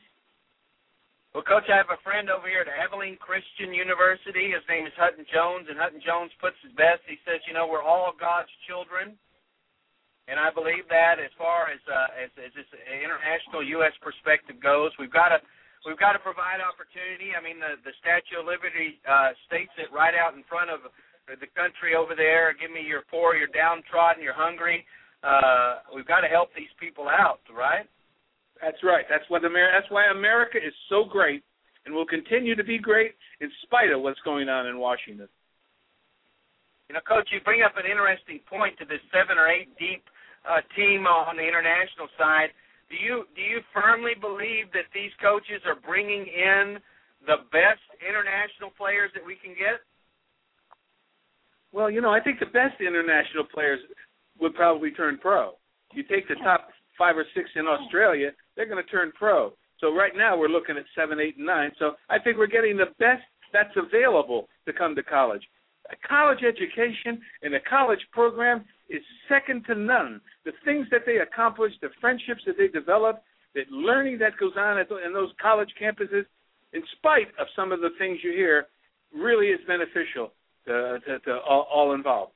Well, Coach, I have a friend over here at Abilene Christian University. His name is Hutton Jones, and Hutton Jones puts his best. He says, we're all God's children, and I believe that as far as this international U.S. perspective goes, we've got to provide opportunity. I mean, the Statue of Liberty states it right out in front of the country over there. Give me your poor, your downtrodden, your hungry. We've got to help these people out, right? That's right. That's why America is so great and will continue to be great in spite of what's going on in Washington. Coach, you bring up an interesting point to this 7 or 8 deep team on the international side. Do you firmly believe that these coaches are bringing in the best international players that we can get? Well, I think the best international players would probably turn pro. You take the top 5 or 6 in Australia, they're going to turn pro. So right now we're looking at 7, 8, and 9. So I think we're getting the best that's available to come to college. A college education and a college program is second to none. The things that they accomplish, the friendships that they develop, the learning that goes on in those college campuses, in spite of some of the things you hear, really is beneficial to all involved.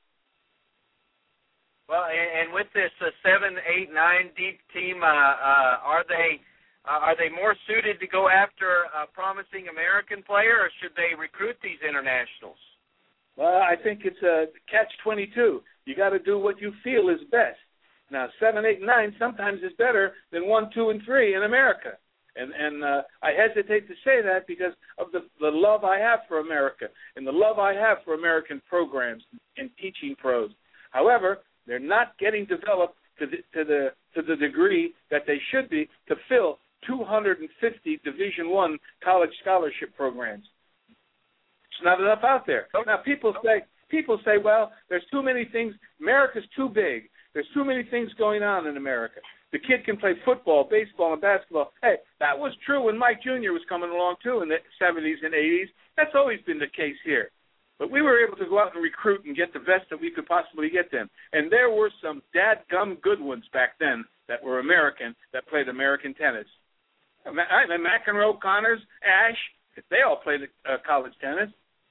Well, and with this 7, 8, 9 deep team, are they more suited to go after a promising American player, or should they recruit these internationals? Well, I think it's a catch-22. You got to do what you feel is best. Now, 7, 8, 9 sometimes is better than 1, 2, and 3 in America, and I hesitate to say that because of the love I have for America and the love I have for American programs and teaching pros. However, they're not getting developed to the degree that they should be to fill 250 Division I college scholarship programs. It's not enough out there. Now people say, well, there's too many things. America's too big. There's too many things going on in America. The kid can play football, baseball, and basketball. Hey, that was true when Mike Jr. was coming along too in the 70s and 80s. That's always been the case here. But we were able to go out and recruit and get the best that we could possibly get them. And there were some dadgum good ones back then that were American, that played American tennis. McEnroe, Connors, Ash, they all played college tennis.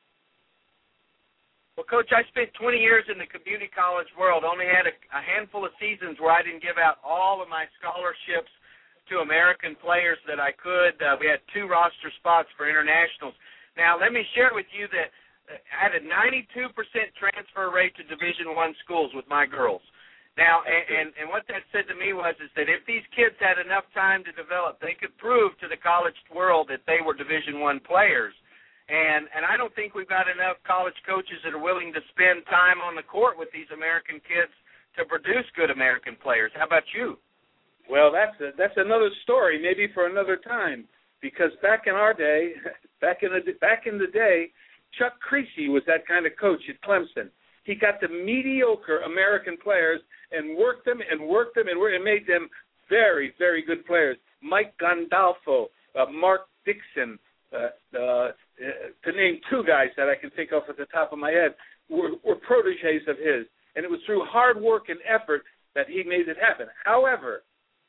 Well, Coach, I spent 20 years in the community college world, only had a handful of seasons where I didn't give out all of my scholarships to American players that I could. We had 2 roster spots for internationals. Now, let me share with you that I had a 92% transfer rate to Division I schools with my girls. Now, and what that said to me is that if these kids had enough time to develop, they could prove to the college world that they were Division I players. And I don't think we've got enough college coaches that are willing to spend time on the court with these American kids to produce good American players. How about you? Well, that's another story, maybe for another time, because back in our day, back in the day, Chuck Creasy was that kind of coach at Clemson. He got the mediocre American players and worked them and made them very, very good players. Mike Gandolfo, Mark Dixon, to name 2 guys that I can think of at the top of my head, were protégés of his. And it was through hard work and effort that he made it happen. However,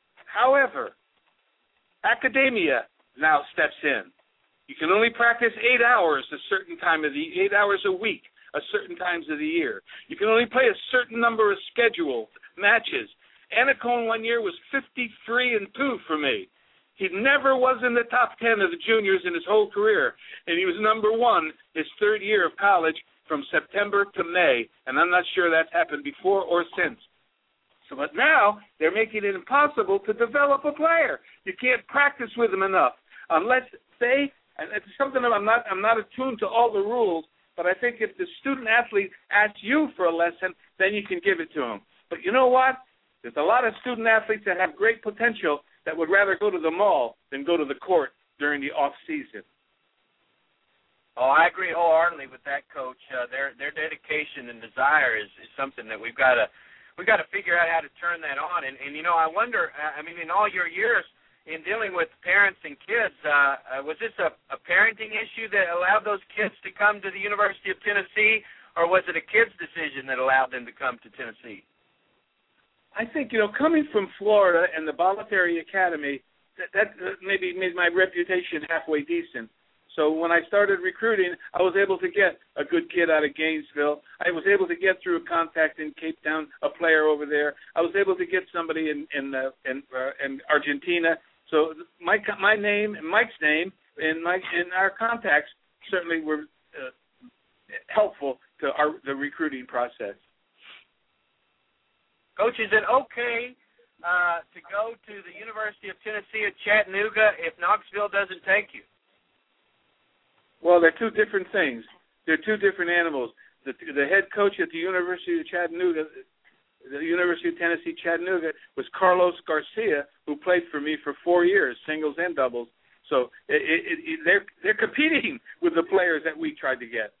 academia now steps in. You can only practice 8 hours a certain time of 8 hours a week, a certain times of the year. You can only play a certain number of scheduled matches. Anacone one year was 53-2 for me. He never was in the top 10 of the juniors in his whole career, and he was number 1 his 3rd year of college from September to May, and I'm not sure that's happened before or since. So, but now they're making it impossible to develop a player. You can't practice with them enough unless they. And it's something that I'm not attuned to all the rules, but I think if the student athlete asks you for a lesson, then you can give it to him. But you know what? There's a lot of student athletes that have great potential that would rather go to the mall than go to the court during the off season. Oh, I agree wholeheartedly with that, Coach. Their dedication and desire is something that we've got to figure out how to turn that on. And I wonder. I mean, in all your years in dealing with parents and kids, was this a parenting issue that allowed those kids to come to the University of Tennessee, or was it a kid's decision that allowed them to come to Tennessee? I think coming from Florida and the Bolletary Academy, that maybe made my reputation halfway decent. So when I started recruiting, I was able to get a good kid out of Gainesville. I was able to get through a contact in Cape Town, a player over there. I was able to get somebody in Argentina. So my name and Mike's name and our contacts certainly were helpful to the recruiting process. Coach, is it okay to go to the University of Tennessee at Chattanooga if Knoxville doesn't take you? Well, they're two different things. They're two different animals. The head coach at the University of Chattanooga, the University of Tennessee Chattanooga, was Carlos Garcia, who played for me for 4 years, singles and doubles. So they're competing with the players that we tried to get.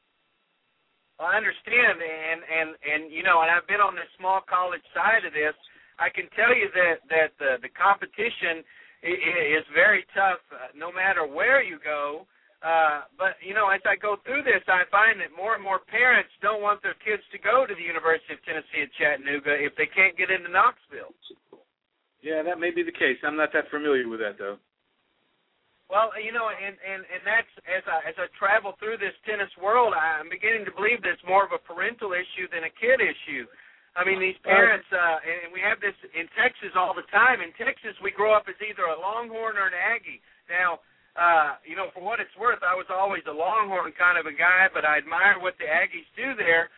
Well, I understand, and I've been on the small college side of this. I can tell you that the competition is very tough, no matter where you go. But as I go through this, I find that more and more parents don't want their kids to go to the University of Tennessee at Chattanooga if they can't get into Knoxville. Yeah, that may be the case. I'm not that familiar with that, though. Well, and that's as I travel through this tennis world, I'm beginning to believe that it's more of a parental issue than a kid issue. I mean, these parents, and we have this in Texas all the time. In Texas, we grow up as either a Longhorn or an Aggie. Now, for what it's worth, I was always a Longhorn kind of a guy, but I admire what the Aggies do there.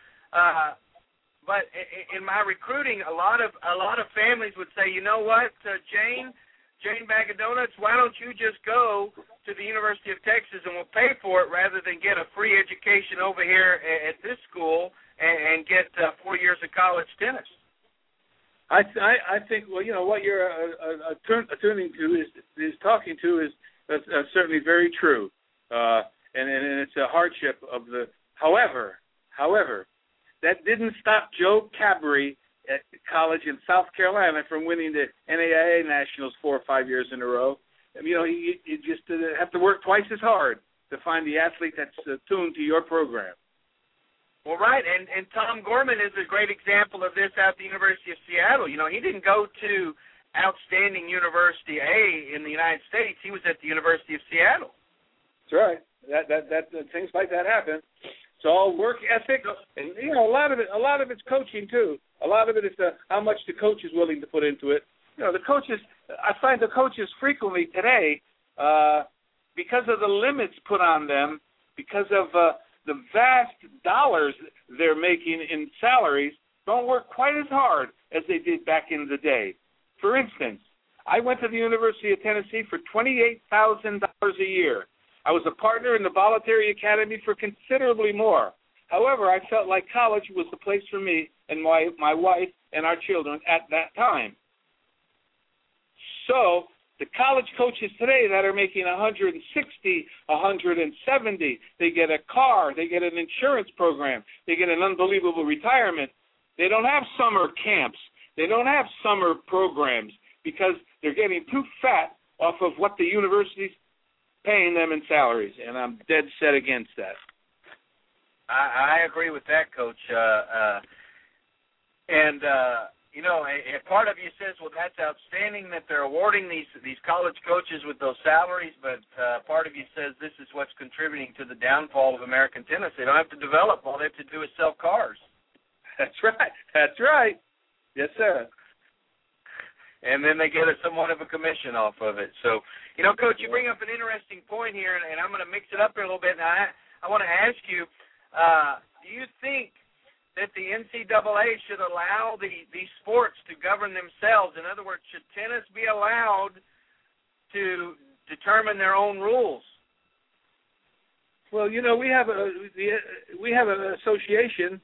But in my recruiting, a lot of families would say, you know what, Jane Bag of Donuts, why don't you just go to the University of Texas and we'll pay for it rather than get a free education over here at this school and get 4 years of college tennis? I think, well, what you're attuning to is talking to is certainly very true, and it's a hardship of the. However, that didn't stop Joe Cabri at college in South Carolina from winning the NAIA Nationals 4 or 5 years in a row. You just have to work twice as hard to find the athlete that's tuned to your program. Well, right, and Tom Gorman is a great example of this at the University of Seattle. He didn't go to outstanding University A in the United States. He was at the University of Seattle. That's right. That things like that happen. It's all work ethic, and a lot of it's coaching too. A lot of it is how much the coach is willing to put into it. The coaches. I find the coaches frequently today, because of the limits put on them, because of the vast dollars they're making in salaries, don't work quite as hard as they did back in the day. For instance, I went to the University of Tennessee for $28,000 a year. I was a partner in the Bolletary Academy for considerably more. However, I felt like college was the place for me and my wife and our children at that time. So the college coaches today that are making $160,000, $170,000, they get a car, they get an insurance program, they get an unbelievable retirement. They don't have summer camps. They don't have summer programs because they're getting too fat off of what the university's paying them in salaries, and I'm dead set against that. I agree with that, Coach. A part of you says, well, that's outstanding that they're awarding these college coaches with those salaries, but part of you says this is what's contributing to the downfall of American tennis. They don't have to develop. All they have to do is sell cars. That's right. That's right. Yes, sir. And then they get somewhat of a commission off of it. So, Coach, you bring up an interesting point here, and I'm going to mix it up here a little bit. Now, I want to ask you, do you think that the NCAA should allow these sports to govern themselves? In other words, should tennis be allowed to determine their own rules? Well, we have an association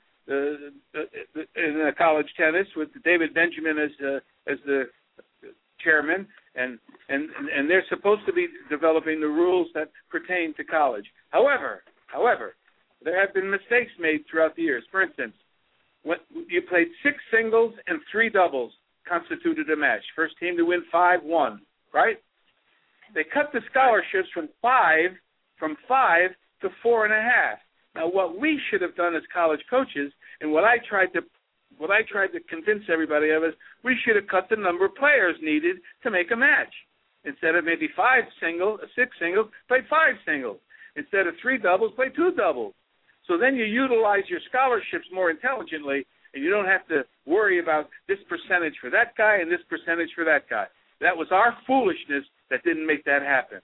in college tennis with David Benjamin as the chairman, and they're supposed to be developing the rules that pertain to college. However, there have been mistakes made throughout the years. For instance, when you played 6 singles and 3 doubles constituted a match. First team to win 5 won, right? They cut the scholarships from 5 to 4.5. Now, what we should have done as college coaches, and what I tried to convince everybody of, is we should have cut the number of players needed to make a match. Instead of maybe 6 singles, play 5 singles. Instead of 3 doubles, play 2 doubles. So then you utilize your scholarships more intelligently, and you don't have to worry about this percentage for that guy and this percentage for that guy. That was our foolishness that didn't make that happen.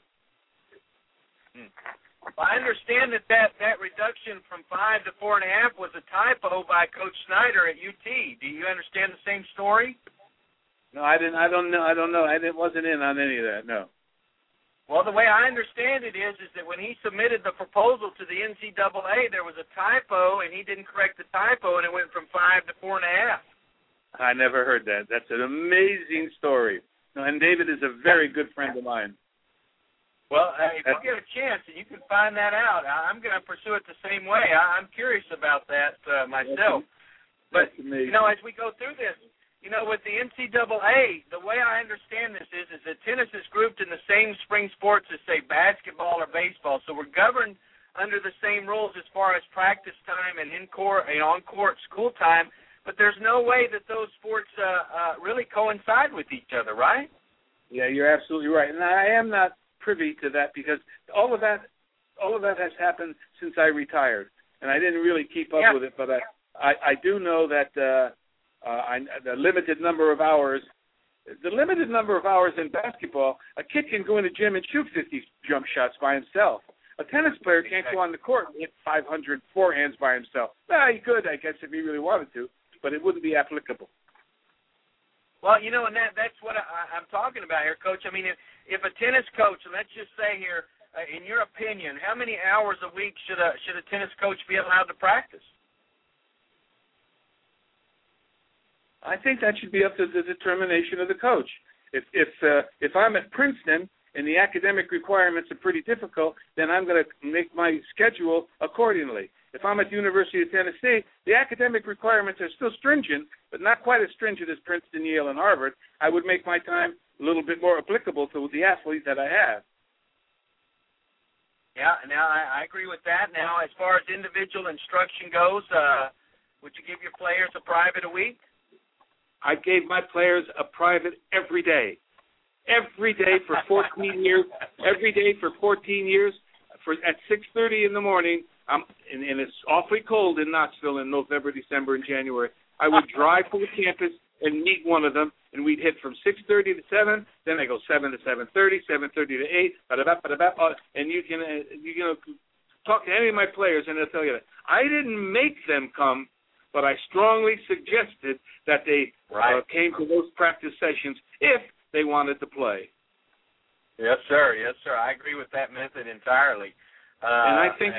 Well, I understand that reduction from 5 to 4.5 was a typo by Coach Snyder at UT. Do you understand the same story? No, I didn't. I don't know. I wasn't in on any of that. No. Well, the way I understand it is that when he submitted the proposal to the NCAA, there was a typo, and he didn't correct the typo, and it went from 5 to 4.5. I never heard that. That's an amazing story. And David is a very good friend of mine. Well, if you get a chance and you can find that out, I'm going to pursue it the same way. I'm curious about that myself. But, as we go through this, with the NCAA, the way I understand this is that tennis is grouped in the same spring sports as, say, basketball or baseball. So we're governed under the same rules as far as practice time and on-court school time. But there's no way that those sports really coincide with each other, right? Yeah, you're absolutely right. And I am not privy to that because all of that has happened since I retired, and I didn't really keep up with it. But I do know that the limited number of hours in basketball, a kid can go in the gym and shoot 50 jump shots by himself. A tennis player can't go on the court and hit 500 forehands by himself. He could, I guess, if he really wanted to, but it wouldn't be applicable. Well, and that's what I'm talking about here, Coach. I mean, if a tennis coach, let's just say here, in your opinion, how many hours a week should a tennis coach be allowed to practice? I think that should be up to the determination of the coach. If I'm at Princeton and the academic requirements are pretty difficult, then I'm going to make my schedule accordingly. If I'm at the University of Tennessee, the academic requirements are still stringent, but not quite as stringent as Princeton, Yale, and Harvard. I would make my time a little bit more applicable to the athlete that I have. Yeah, now I agree with that. Now, as far as individual instruction goes, would you give your players a private a week? I gave my players a private every day. Every day for 14 years. Every day for 14 years. At 6:30 in the morning, and it's awfully cold in Knoxville in November, December, and January. I would drive to the campus and meet one of them, and we'd hit from 6:30 to 7. Then I go 7 to 7:30, 7:30 to 8, and you can talk to any of my players, and they'll tell you that I didn't make them come, but I strongly suggested that they came to those practice sessions if they wanted to play. Yes, sir. Yes, sir. I agree with that method entirely. And I think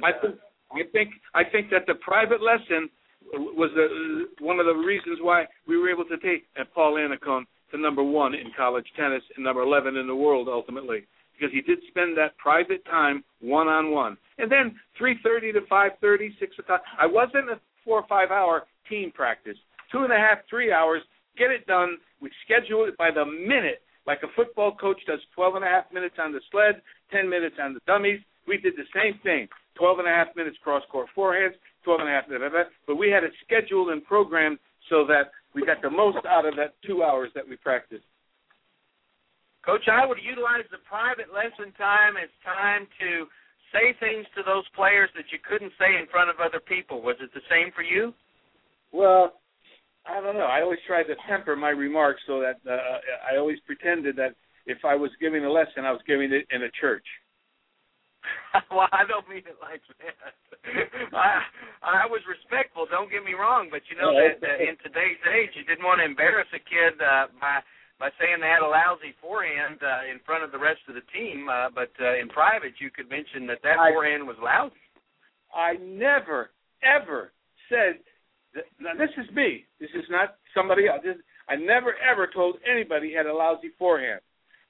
that the private lesson was one of the reasons why we were able to take Paul Annacone to number 1 in college tennis and number 11 in the world ultimately, because he did spend that private time one-on-one. And then 3:30 to 5:30, 6 o'clock. I wasn't a 4 or 5 hour team practice. 2.5, 3 hours, get it done. We schedule it by the minute, like a football coach does 12.5 minutes on the sled, 10 minutes on the dummies. We did the same thing, 12.5 minutes cross-court forehands, 12.5 minutes, but we had it scheduled and programmed so that we got the most out of that 2 hours that we practiced. Coach, I would utilize the private lesson time as time to say things to those players that you couldn't say in front of other people. Was it the same for you? Well, I don't know. I always tried to temper my remarks so that I always pretended that if I was giving a lesson, I was giving it in a church. Well, I don't mean it like that. I was respectful, don't get me wrong, but you know that in today's age, you didn't want to embarrass a kid by saying they had a lousy forehand in front of the rest of the team, but in private you could mention that forehand was lousy. I never, ever said, now this is me, this is not somebody else, I never, ever told anybody he had a lousy forehand.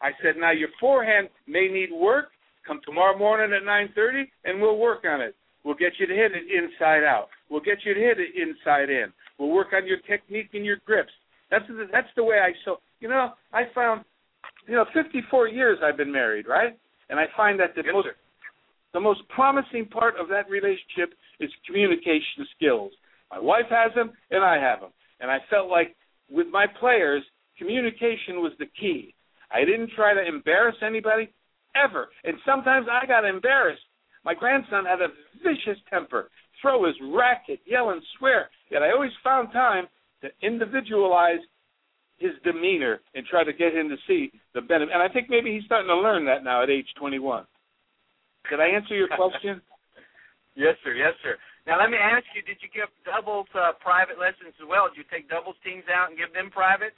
I said, now your forehand may need work. Come tomorrow morning at 9:30, and we'll work on it. We'll get you to hit it inside out. We'll get you to hit it inside in. We'll work on your technique and your grips. That's the way I so. I found, 54 years I've been married, right? And I find that the most promising part of that relationship is communication skills. My wife has them, and I have them. And I felt like with my players, communication was the key. I didn't try to embarrass anybody, ever. And sometimes I got embarrassed. My grandson had a vicious temper, throw his racket, yell and swear. Yet I always found time to individualize his demeanor and try to get him to see the benefit. And I think maybe he's starting to learn that now at age 21. Did I answer your question? Yes, sir. Yes, sir. Now, let me ask you, did you give doubles private lessons as well? Did you take doubles teams out and give them privates?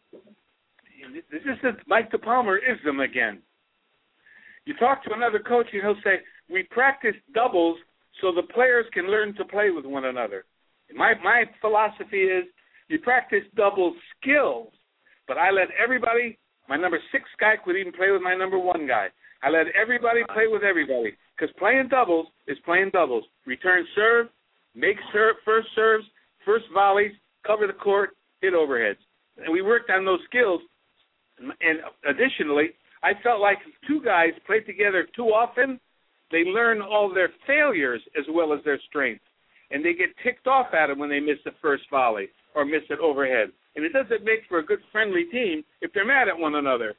This is Mike DePalmer-ism again. You talk to another coach and he'll say, we practice doubles so the players can learn to play with one another. My philosophy is you practice doubles skills, but I let everybody, my number 6 guy could even play with my number 1 guy. I let everybody play with everybody because playing doubles is playing doubles. Return serve, make first serves, first volleys, cover the court, hit overheads. And we worked on those skills. And additionally, I felt like if 2 guys play together too often, they learn all their failures as well as their strengths. And they get ticked off at them when they miss the first volley or miss it overhead. And it doesn't make for a good friendly team if they're mad at one another.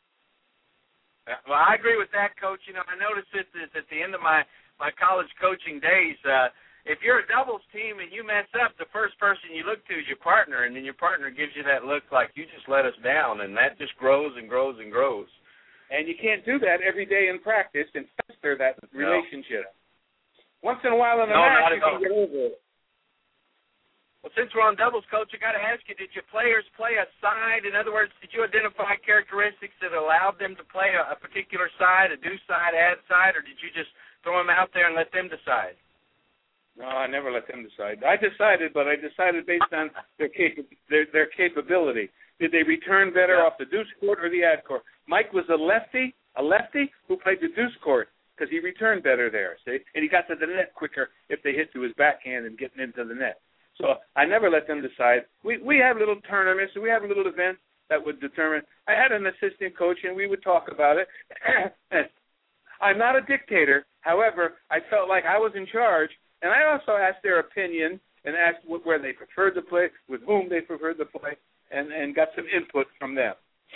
Well, I agree with that, Coach. I noticed this at the end of my college coaching days. If you're a doubles team and you mess up, the first person you look to is your partner, and then your partner gives you that look like you just let us down, and that just grows and grows and grows. And you can't do that every day in practice and fester that relationship. Once in a while in a match, you can get over it. Well, since we're on doubles, Coach, I got to ask you, did your players play a side? In other words, did you identify characteristics that allowed them to play a particular side, a do side, add side, or did you just throw them out there and let them decide? No, I never let them decide. I decided, but I decided based on their capability. Did they return better off the deuce court or the ad court? Mike was a lefty who played the deuce court because he returned better there, see? And he got to the net quicker if they hit to his backhand and getting into the net. So I never let them decide. We have little tournaments and we have little events that would determine. I had an assistant coach and we would talk about it. I'm not a dictator. However, I felt like I was in charge. And I also asked their opinion and asked where they preferred to play, with whom they preferred to play, and got some input from them.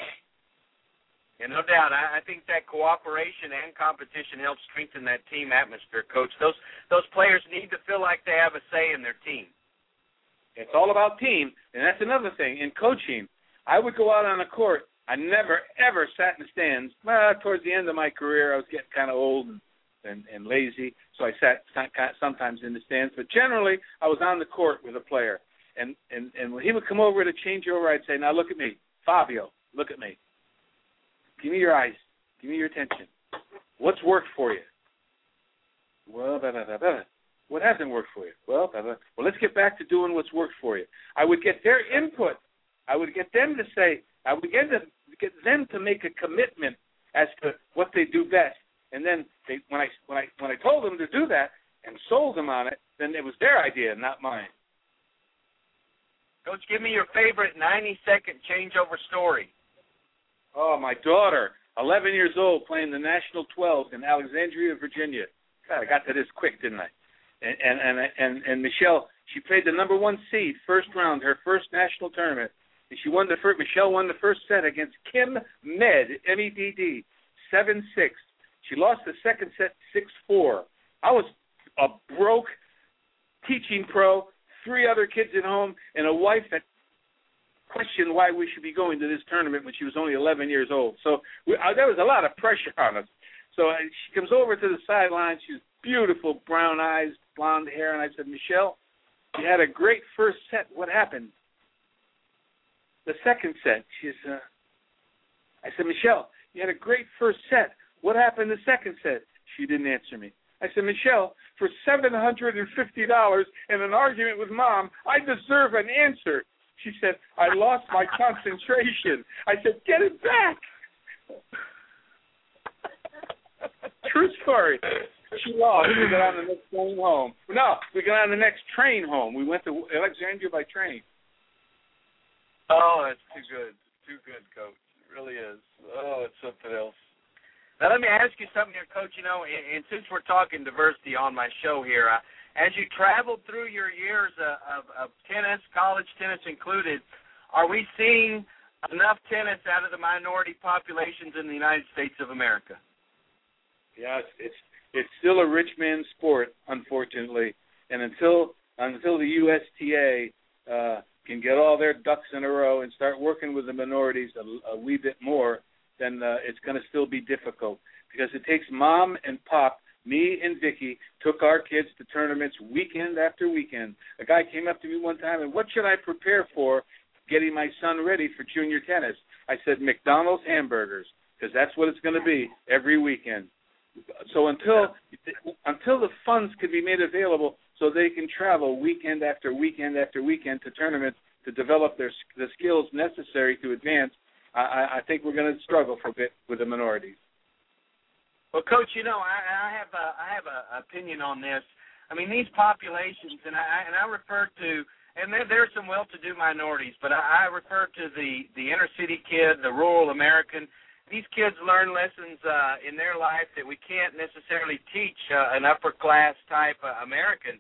Yeah, no doubt. I think that cooperation and competition helps strengthen that team atmosphere, Coach. Those players need to feel like they have a say in their team. It's all about team, and that's another thing. In coaching, I would go out on the court. I never, ever sat in the stands. Towards the end of my career, I was getting kind of old and lazy, so I sat sometimes in the stands. But generally, I was on the court with a player. And when he would come over to change over, I'd say, now look at me. Fabio, look at me. Give me your eyes. Give me your attention. What's worked for you? Well, what hasn't worked for you? Well, let's get back to doing what's worked for you. I would get their input. I would get them to say, I would get them to make a commitment as to what they do best. And then when I told them to do that and sold them on it, then it was their idea, not mine. Coach, give me your favorite 90-second changeover story. Oh, my daughter, 11 years old, playing the National 12 in Alexandria, Virginia. God, I got to this quick, didn't I? And Michelle, she played the number 1 seed, first round, her first national tournament. And she won Michelle won the first set against Kim Med, M-E-D-D, 7-6. She lost the second set 6-4. I was a broke teaching pro, 3 other kids at home, and a wife that questioned why we should be going to this tournament when she was only 11 years old. So there was a lot of pressure on us. So she comes over to the sideline. She's beautiful, brown eyes, blonde hair, and I said, Michelle, you had a great first set. What happened? The second set. I said, Michelle, you had a great first set. What happened the second set? She didn't answer me. I said, Michelle, for $750 and an argument with Mom, I deserve an answer. She said, I lost my concentration. I said, get it back. True story. She lost. We got on the next train home. No, we got on the next train home. We went to Alexandria by train. Oh, that's too good. Too good, Coach. It really is. Oh, it's something else. Now, let me ask you something here, Coach. You know, and since we're talking diversity on my show here, as you traveled through your years of tennis, college tennis included, are we seeing enough tennis out of the minority populations in the United States of America? Yeah, it's still a rich man's sport, unfortunately. And until the USTA can get all their ducks in a row and start working with the minorities a wee bit more, then it's going to still be difficult. Because it takes Mom and Pop, me and Vicky, took our kids to tournaments weekend after weekend. A guy came up to me one time and, what should I prepare for getting my son ready for junior tennis? I said, McDonald's hamburgers, because that's what it's going to be every weekend. So until the funds can be made available so they can travel weekend after weekend after weekend to tournaments to develop the skills necessary to advance, I think we're going to struggle for a bit with the minorities. Well, Coach, you know, I have an opinion on this. I mean, these populations, and I refer to, and there are some well-to-do minorities, but I refer to the inner city kid, the rural American. These kids learn lessons in their life that we can't necessarily teach an upper-class type American.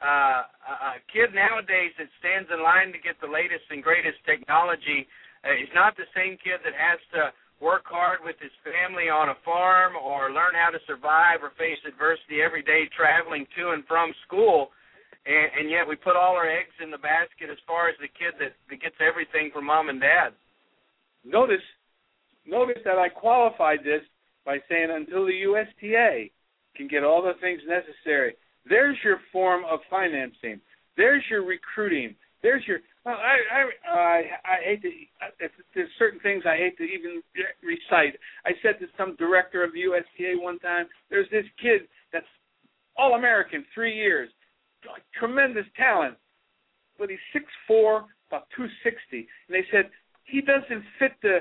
A kid nowadays that stands in line to get the latest and greatest technology is not the same kid that has to work hard with his family on a farm or learn how to survive or face adversity every day traveling to and from school. And yet we put all our eggs in the basket as far as the kid that gets everything from Mom and Dad. Notice that I qualified this by saying until the USTA can get all the things necessary. There's your form of financing. There's your recruiting. There's your. Well, I hate to. There's certain things I hate to even recite. I said to some director of the USTA one time, there's this kid that's All-American, 3 years, tremendous talent, but he's 6'4", about 260, and they said he doesn't fit the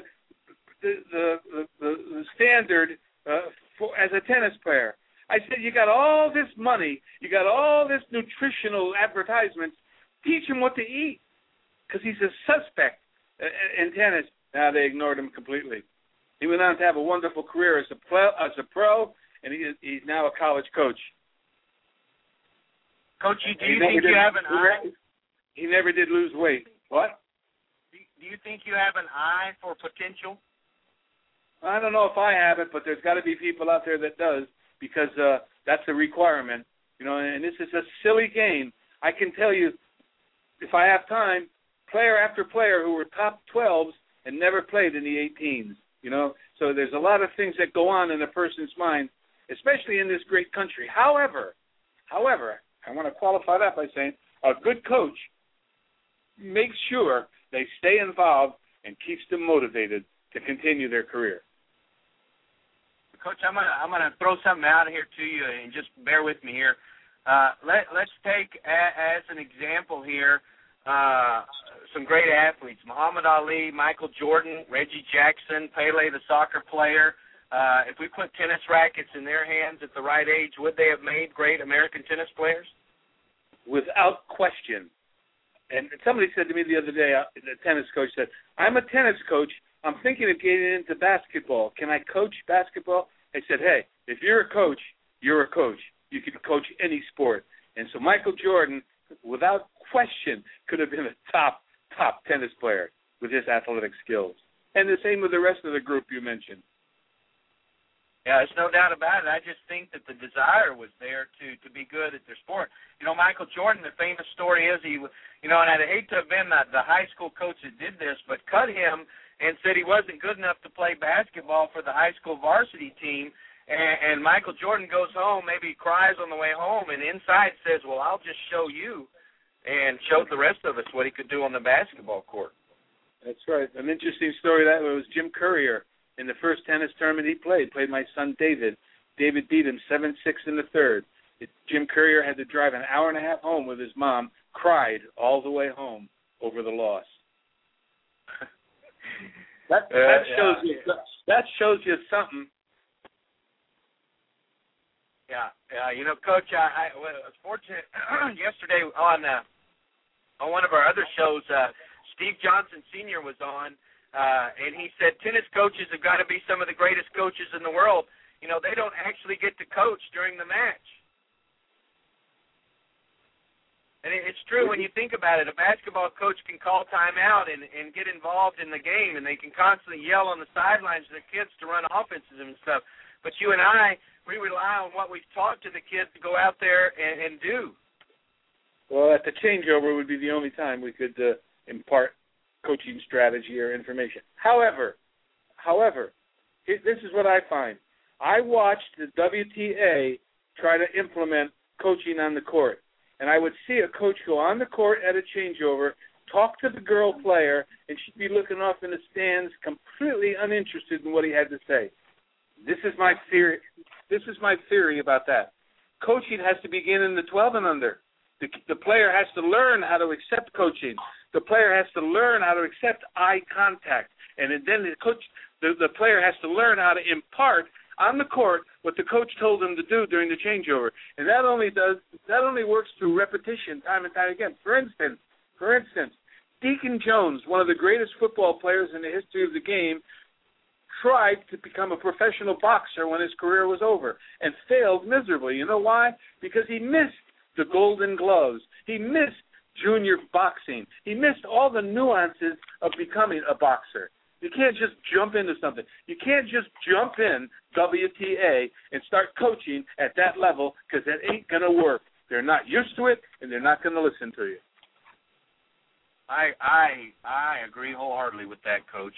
standard as a tennis player. I said, you got all this money, you got all this nutritional advertisements, teach him what to eat, because he's a suspect in tennis. Now they ignored him completely. He went on to have a wonderful career as a pro, and he's now a college coach. Coach, do you think you have an eye? He never did lose weight. What? Do you think you have an eye for potential? I don't know if I have it, but there's got to be people out there that does, because that's a requirement. You know, and this is a silly game. I can tell you, if I have time, player after player who were top 12s and never played in the 18s. You know, so there's a lot of things that go on in a person's mind, especially in this great country. However, I want to qualify that by saying a good coach makes sure they stay involved and keeps them motivated to continue their career. Coach, I'm gonna throw something out here to you, and just bear with me here. Let's take as an example here some great athletes: Muhammad Ali, Michael Jordan, Reggie Jackson, Pele, the soccer player. If we put tennis rackets in their hands at the right age, would they have made great American tennis players? Without question. And somebody said to me the other day, the tennis coach said, I'm a tennis coach. I'm thinking of getting into basketball. Can I coach basketball? I said, hey, if you're a coach, you're a coach. You can coach any sport. And so Michael Jordan, without question, could have been a top tennis player with his athletic skills. And the same with the rest of the group you mentioned. Yeah, there's no doubt about it. I just think that the desire was there to be good at their sport. You know, Michael Jordan, the famous story is and I'd hate to have been the high school coach that did this, but cut him and said he wasn't good enough to play basketball for the high school varsity team. And Michael Jordan goes home, maybe cries on the way home, and inside says, well, I'll just show you, and showed the rest of us what he could do on the basketball court. That's right. An interesting story that was Jim Courier. In the first tennis tournament he played my son David. David beat him 7-6 in the third. Jim Courier had to drive an hour and a half home with his mom, cried all the way home over the loss. That that shows you something. Yeah. Coach, I was fortunate yesterday on one of our other shows. Steve Johnson Sr. was on, and he said tennis coaches have got to be some of the greatest coaches in the world. They don't actually get to coach during the match. And it's true when you think about it. A basketball coach can call timeout and get involved in the game, and they can constantly yell on the sidelines to their kids to run offenses and stuff. But you and I, we rely on what we've taught to the kids to go out there and do. Well, at the changeover would be the only time we could impart coaching strategy or information. However, this is what I find. I watched the WTA try to implement coaching on the court. And I would see a coach go on the court at a changeover, talk to the girl player, and she'd be looking off in the stands completely uninterested in what he had to say. This is my theory. This is my theory about that. Coaching has to begin in the 12 and under. The player has to learn how to accept coaching. The player has to learn how to accept eye contact. And then the player has to learn how to impart on the court what the coach told him to do during the changeover. And that only works through repetition time and time again. For instance, Deacon Jones, one of the greatest football players in the history of the game, tried to become a professional boxer when his career was over and failed miserably. You know why? Because he missed the Golden Gloves. He missed junior boxing. He missed all the nuances of becoming a boxer. You can't just jump into something. You can't just jump in WTA and start coaching at that level, because that ain't going to work. They're not used to it, and they're not going to listen to you. I agree wholeheartedly with that, Coach.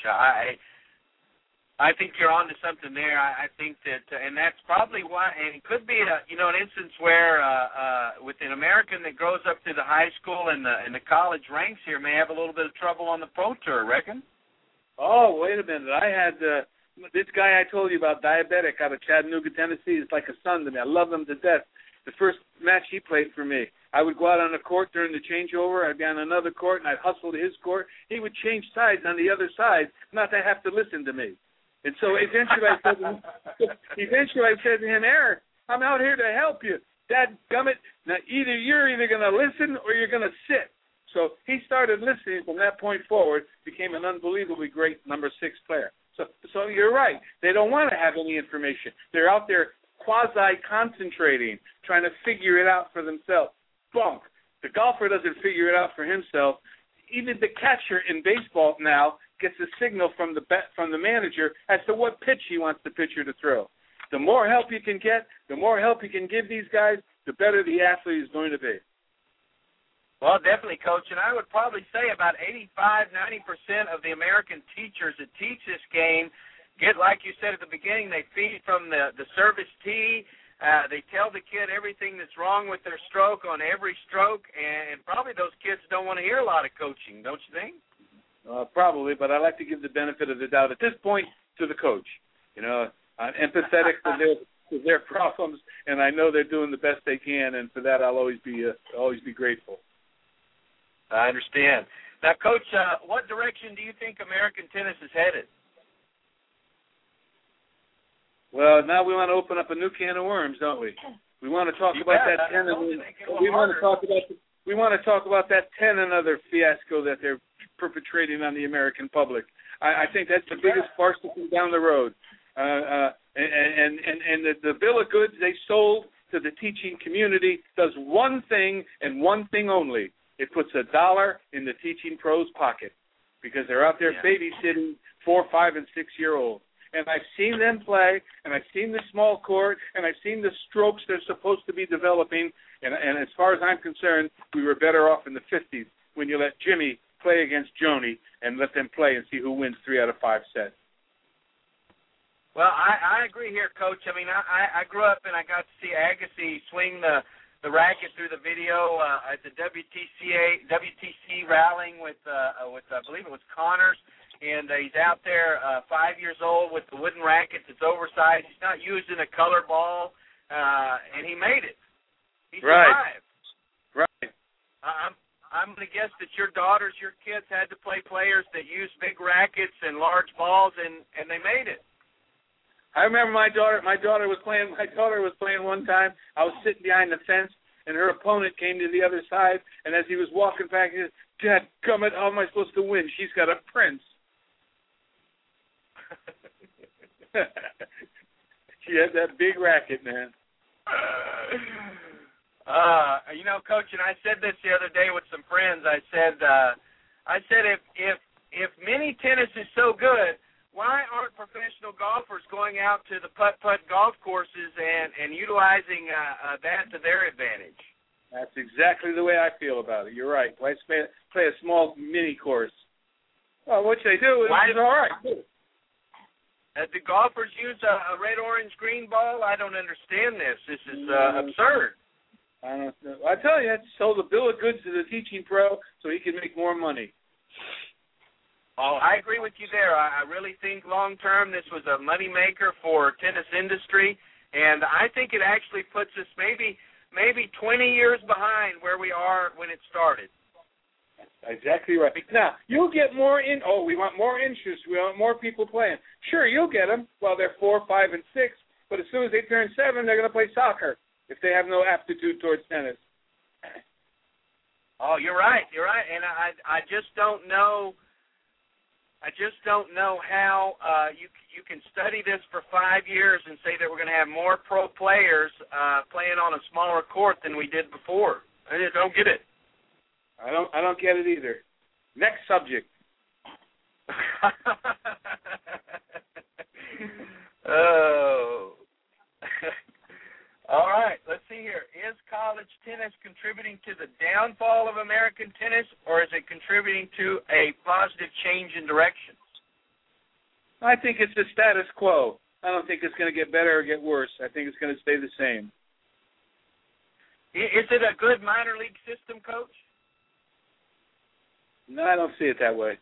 I think you're on to something there. I think that, and that's probably why, and it could be an instance where with an American that grows up through the high school and the college ranks here may have a little bit of trouble on the pro tour, reckon? Oh, wait a minute. I had this guy I told you about, diabetic, out of Chattanooga, Tennessee. He's like a son to me. I love him to death. The first match he played for me, I would go out on the court during the changeover. I'd be on another court, and I'd hustle to his court. He would change sides on the other side, not to have to listen to me. And so eventually I said to him, Eric, I'm out here to help you. Dadgummit, now you're either going to listen or you're going to sit. So he started listening from that point forward, became an unbelievably great number 6 player. So you're right. They don't want to have any information. They're out there quasi-concentrating, trying to figure it out for themselves. Bunk. The golfer doesn't figure it out for himself. Even the catcher in baseball now gets a signal from the manager as to what pitch he wants the pitcher to throw. The more help you can get, the more help you can give these guys, the better the athlete is going to be. Well, definitely, Coach, and I would probably say about 85-90% of the American teachers that teach this game get, like you said at the beginning, they feed from the service tee. They tell the kid everything that's wrong with their stroke on every stroke, and probably those kids don't want to hear a lot of coaching, don't you think? Probably, but I like to give the benefit of the doubt at this point to the coach. I'm empathetic to their problems, and I know they're doing the best they can, and for that I'll always be grateful. I understand. Now, Coach, what direction do you think American tennis is headed? Well, now we want to open up a new can of worms, don't we? We want to talk about that 10 we want to talk about that 10 and other fiasco that they're perpetrating on the American public. I think that's the biggest farce down the road. And the bill of goods they sold to the teaching community does one thing and one thing only. It puts $1 in the teaching pros' pocket because they're out there babysitting 4-, 5-, and 6-year-olds. And I've seen them play, and I've seen the small court, and I've seen the strokes they're supposed to be developing. And as far as I'm concerned, we were better off in the 50s when you let Jimmy play against Joni and let them play and see who wins 3 out of 5 sets. Well, I agree here, Coach. I mean, I grew up and I got to see Agassi swing the racket through the video at the WTC rallying with I believe it was Connors, and he's out there 5 years old with the wooden racket that's oversized. He's not using a color ball, and he made it. He survived. Right. I'm going to guess that your daughters, your kids had to play players that use big rackets and large balls, and they made it. I remember my daughter was playing one time. I was sitting behind the fence, and her opponent came to the other side, and as he was walking back, he said, "Dadgummit, how am I supposed to win? She's got a prince." She had that big racket, man. Coach, and I said this the other day with some friends. I said if mini tennis is so good, why aren't professional golfers going out to the putt-putt golf courses and utilizing that to their advantage? That's exactly the way I feel about it. You're right. Let's play a small mini course. Well, what they do is all right. Do golfers use a red, orange, green ball? I don't understand this. This is absurd. I don't know. I tell you, it's sold a bill of goods to the teaching pro so he can make more money. Oh, I agree with you there. I really think long-term this was a moneymaker for tennis industry, and I think it actually puts us maybe 20 years behind where we are when it started. That's exactly right. Now, you'll get more we want more interest. We want more people playing. Sure, you'll get them while they're 4, 5, and 6, but as soon as they turn 7, they're going to play soccer if they have no aptitude towards tennis. Oh, you're right, and I just don't know. I just don't know how you can study this for 5 years and say that we're going to have more pro players playing on a smaller court than we did before. I just don't get it. I don't get it either. Next subject. Oh. All right, let's see here. Is college tennis contributing to the downfall of American tennis, or is it contributing to a positive change in directions? I think it's the status quo. I don't think it's going to get better or get worse. I think it's going to stay the same. Is it a good minor league system, Coach? No, I don't see it that way.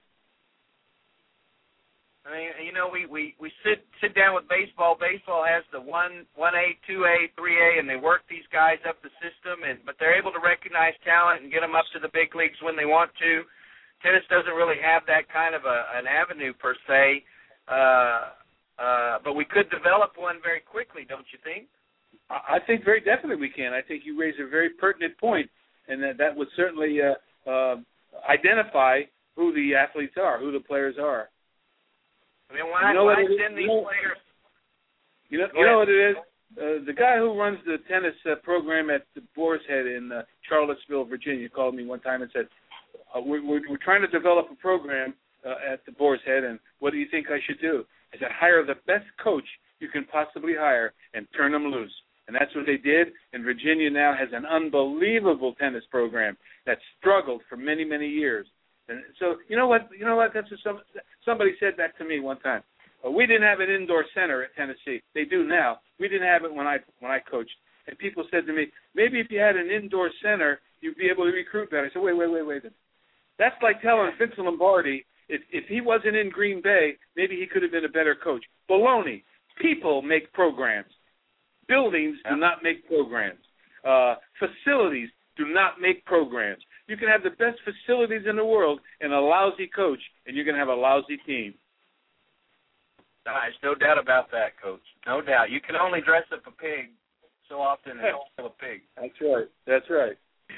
I mean, we sit down with baseball. Baseball has the 1A, 2A, 3A, and they work these guys up the system, but they're able to recognize talent and get them up to the big leagues when they want to. Tennis doesn't really have that kind of an avenue per se, but we could develop one very quickly, don't you think? I think very definitely we can. I think you raise a very pertinent point, and that would certainly identify who the athletes are, who the players are. I mean, why send these players? You know what it is? The guy who runs the tennis program at the Boar's Head in Charlottesville, Virginia, called me one time and said, we're trying to develop a program at the Boar's Head, and what do you think I should do? I said, hire the best coach you can possibly hire and turn them loose. And that's what they did, and Virginia now has an unbelievable tennis program that struggled for many, many years. And so, you know what? That's what somebody said that to me one time. We didn't have an indoor center at Tennessee. They do now. We didn't have it when I coached. And people said to me, maybe if you had an indoor center, you'd be able to recruit better. I said, wait. That's like telling Vince Lombardi, if he wasn't in Green Bay, maybe he could have been a better coach. Baloney. People make programs. Buildings do not make programs. Facilities do not make programs. You can have the best facilities in the world and a lousy coach, and you're going to have a lousy team. There's no doubt about that, Coach. No doubt. You can only dress up a pig so often and it's still a pig. That's right.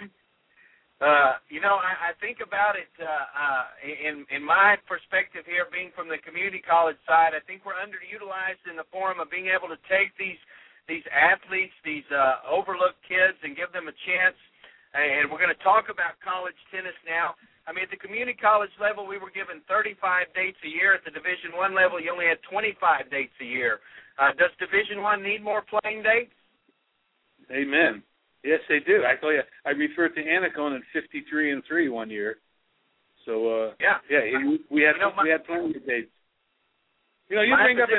I think about it in my perspective here, being from the community college side, I think we're underutilized in the form of being able to take these athletes, these overlooked kids, and give them a chance. And we're going to talk about college tennis now. I mean, at the community college level, we were given 35 dates a year. At the Division I level, you only had 25 dates a year. Does Division I need more playing dates? Amen. Yes, they do. I tell you, I referred to Anacone in 53-3 one year. So we had plenty of dates. You bring up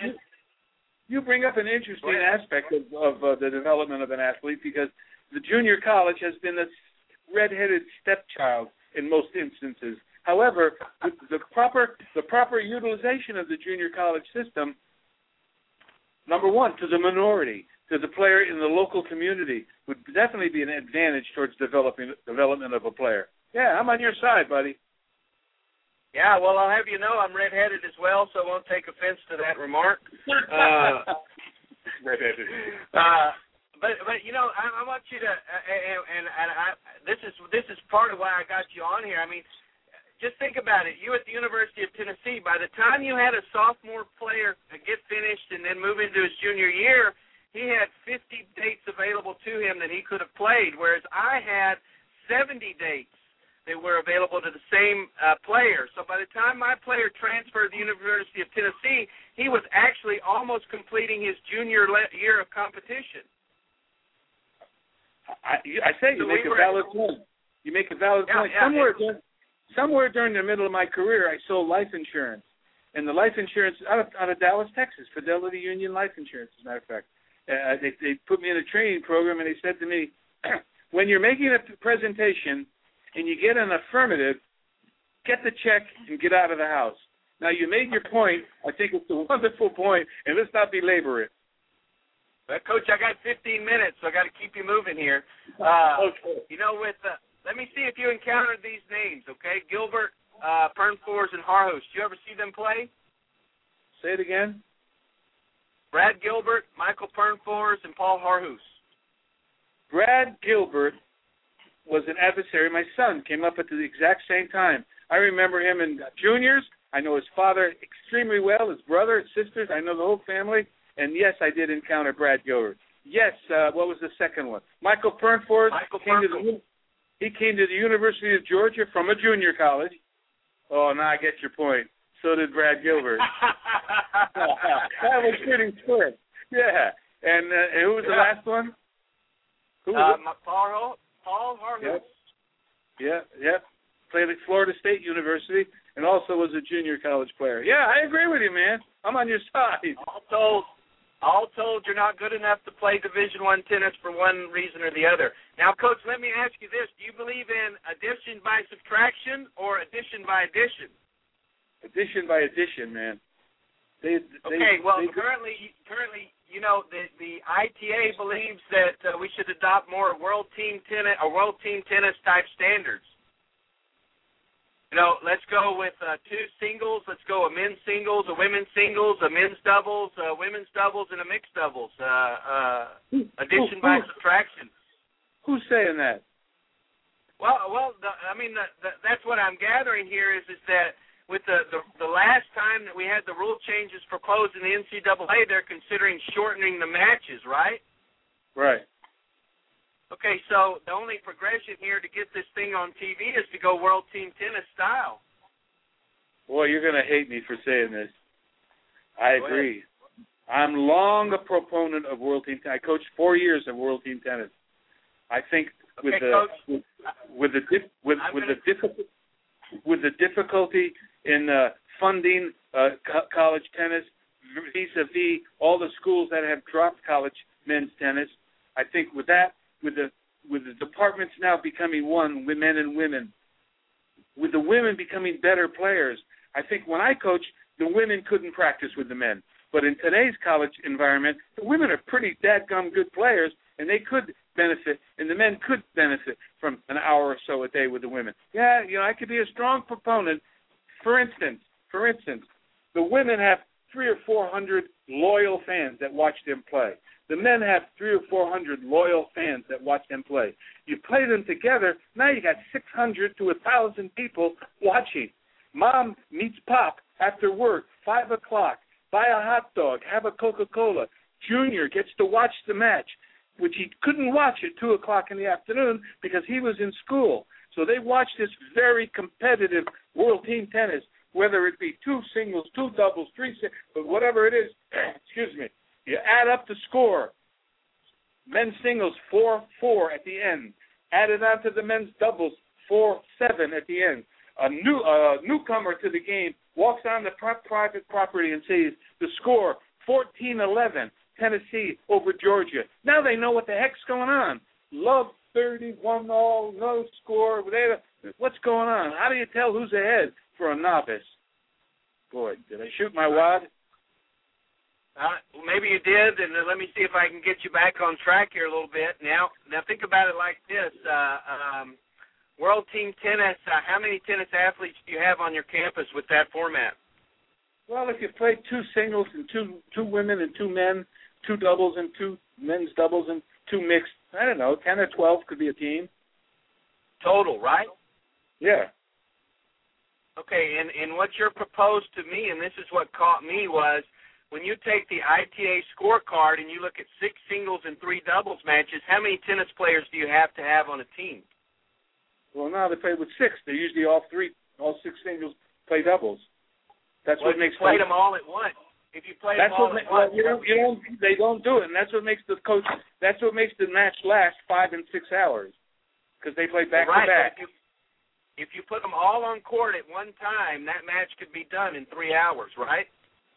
an interesting aspect of the development of an athlete, because the junior college has been a red-headed stepchild in most instances. However, the proper utilization of the junior college system, number one, to the minority, to the player in the local community, would definitely be an advantage towards development of a player. Yeah, I'm on your side, buddy. Yeah, well, I'll have you know I'm redheaded as well, so I won't take offense to that remark. Redheaded. But you know, I want you to, this is part of why I got you on here. I mean, just think about it. You at the University of Tennessee, by the time you had a sophomore player get finished and then move into his junior year, he had 50 dates available to him that he could have played, whereas I had 70 dates that were available to the same player. So by the time my player transferred to the University of Tennessee, he was actually almost completing his junior year of competition. I say you make a valid point. You make a valid point. Somewhere during the middle of my career, I sold life insurance. And the life insurance out of Dallas, Texas, Fidelity Union Life Insurance, as a matter of fact. They put me in a training program, and they said to me, when you're making a presentation and you get an affirmative, get the check and get out of the house. Now, you made your point. I think it's a wonderful point, and let's not belabor it. But, Coach, I got 15 minutes, so I got to keep you moving here. Okay. You know, let me see if you encountered these names, okay? Gilbert, Pernfors, and Harhus. Do you ever see them play? Say it again. Brad Gilbert, Michael Pernfors, and Paul Harhus. Brad Gilbert was an adversary. My son came up at the exact same time. I remember him in juniors. I know his father extremely well, his brother, his sisters. I know the whole family. And, yes, I did encounter Brad Gilbert. Yes, what was the second one? Michael Pernfors. He came to the University of Georgia from a junior college. Oh, now I get your point. So did Brad Gilbert. That was pretty quick. Yeah. And who was the last one? Who was it? Paul Harhus. Yep. Played at Florida State University and also was a junior college player. Yeah, I agree with you, man. I'm on your side. All told, you're not good enough to play Division I tennis for one reason or the other. Now, Coach, let me ask you this. Do you believe in addition by subtraction or addition by addition? Addition by addition, man. Currently, you know, the ITA believes that we should adopt more world team tennis type standards. You know, let's go with two singles. Let's go a men's singles, a women's singles, a men's doubles, a women's doubles, and a mixed doubles. Addition by subtraction. Who's saying that? That's what I'm gathering here is that with the last time that we had the rule changes proposed in the NCAA, they're considering shortening the matches, right? Right. Okay, so the only progression here to get this thing on TV is to go world team tennis style. Boy, you're going to hate me for saying this. I agree. I'm long a proponent of world team tennis. I coached 4 years of world team tennis. I think with the difficulty in funding college tennis vis-a-vis all the schools that have dropped college men's tennis, I think with that, with the departments now becoming one, men and women, with the women becoming better players, I think when I coached, the women couldn't practice with the men. But in today's college environment, the women are pretty dadgum good players, and they could benefit, and the men could benefit from an hour or so a day with the women. Yeah, you know, I could be a strong proponent. For instance, the women have 300 or 400 loyal fans that watch them play. The men have 300 or 400 loyal fans that watch them play. You play them together, now you got 600 to 1,000 people watching. Mom meets Pop after work, 5 o'clock, buy a hot dog, have a Coca-Cola. Junior gets to watch the match, which he couldn't watch at 2 o'clock in the afternoon because he was in school. So they watch this very competitive world team tennis, whether it be 2 singles, 2 doubles, 3 singles, but whatever it is, excuse me. You add up the score. Men's singles, 4-4 at the end. Add it on to the men's doubles, 4-7 at the end. A newcomer to the game walks on the private property and says the score, 14-11, Tennessee over Georgia. Now they know what the heck's going on. Love 31 all, no score. What's going on? How do you tell who's ahead for a novice? Boy, did I shoot my wad? Maybe you did, and let me see if I can get you back on track here a little bit. Now think about it like this. World Team Tennis, how many tennis athletes do you have on your campus with that format? Well, if you play 2 singles and two women and 2 men, 2 doubles and 2 men's doubles and 2 mixed, I don't know, 10 or 12 could be a team. Total, right? Yeah. Okay, and what you're proposed to me, and this is what caught me, was when you take the ITA scorecard and you look at 6 singles and 3 doubles matches, how many tennis players do you have to have on a team? Well, now they play with 6. They're usually all 6 singles play doubles. That's what makes. Play them all at once. If you play them all at once, they don't do it, and that's what makes the coach. That's what makes the match last 5 and 6 hours, because they play back to back. If you put them all on court at one time, that match could be done in 3 hours, right?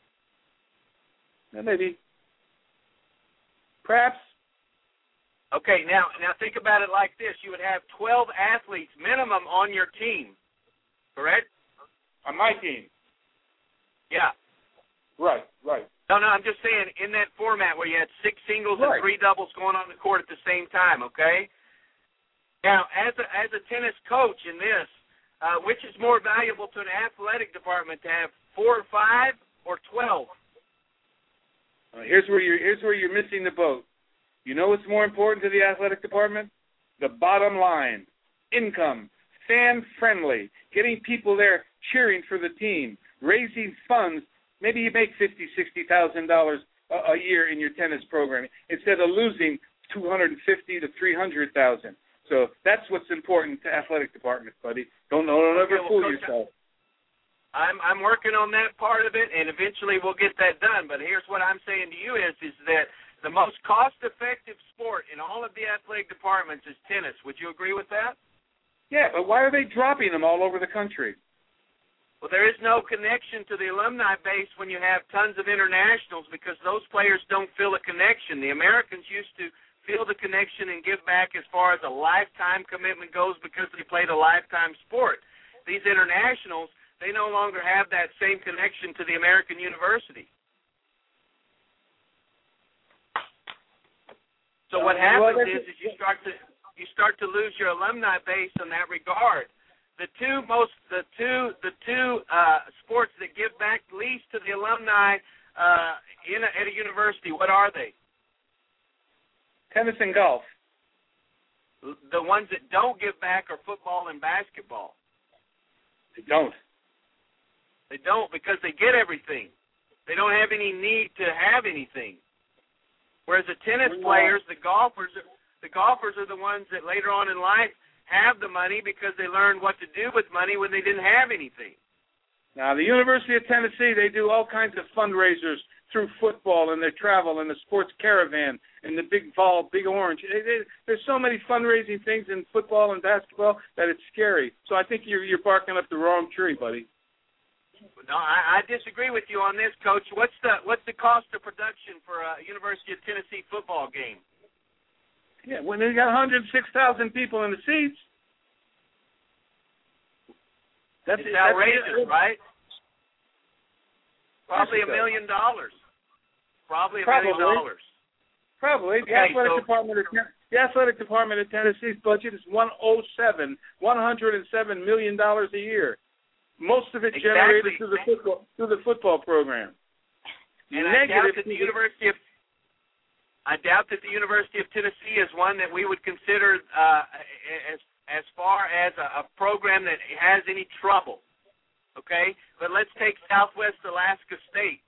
Maybe. Perhaps. Okay, now think about it like this. You would have 12 athletes minimum on your team, correct? On my team. Yeah. Right. No, I'm just saying in that format where you had 6 singles and 3 doubles going on the court at the same time, okay? Now, as a tennis coach in this, which is more valuable to an athletic department, to have 4 or 5 or 12? Here's where you're missing the boat. You know what's more important to the athletic department? The bottom line. Income. Fan-friendly. Getting people there cheering for the team. Raising funds. Maybe you make $50,000, $60,000 a year in your tennis program instead of losing $250,000 to $300,000. So that's what's important to athletic departments, buddy. Don't ever fool yourself. I'm working on that part of it, and eventually we'll get that done. But here's what I'm saying to you is that the most cost-effective sport in all of the athletic departments is tennis. Would you agree with that? Yeah, but why are they dropping them all over the country? Well, there is no connection to the alumni base when you have tons of internationals, because those players don't feel a connection. The Americans used to feel the connection and give back as far as a lifetime commitment goes because they played a lifetime sport. These internationals, they no longer have that same connection to the American university. So what happens is you start to lose your alumni base in that regard. The two sports that give back least to the alumni at a university, what are they? Tennis and golf. The ones that don't give back are football and basketball. They don't. They don't because they get everything. They don't have any need to have anything. Whereas the tennis players, the golfers are the ones that later on in life have the money because they learned what to do with money when they didn't have anything. Now, the University of Tennessee, they do all kinds of fundraisers through football and their travel and the sports caravan and the big orange. There's so many fundraising things in football and basketball that it's scary. So I think you're barking up the wrong tree, buddy. No, I disagree with you on this, Coach. What's the cost of production for a University of Tennessee football game? Yeah, when they got 106,000 people in the seats. It's outrageous, right? Probably $1 million. Probably $1 million. Probably. The athletic department of Tennessee's budget is $107 million a year. Most of it generated through the football program. And I doubt that the University of Tennessee is one that we would consider as far as a program that has any trouble. Okay, but let's take Southwest Alaska State.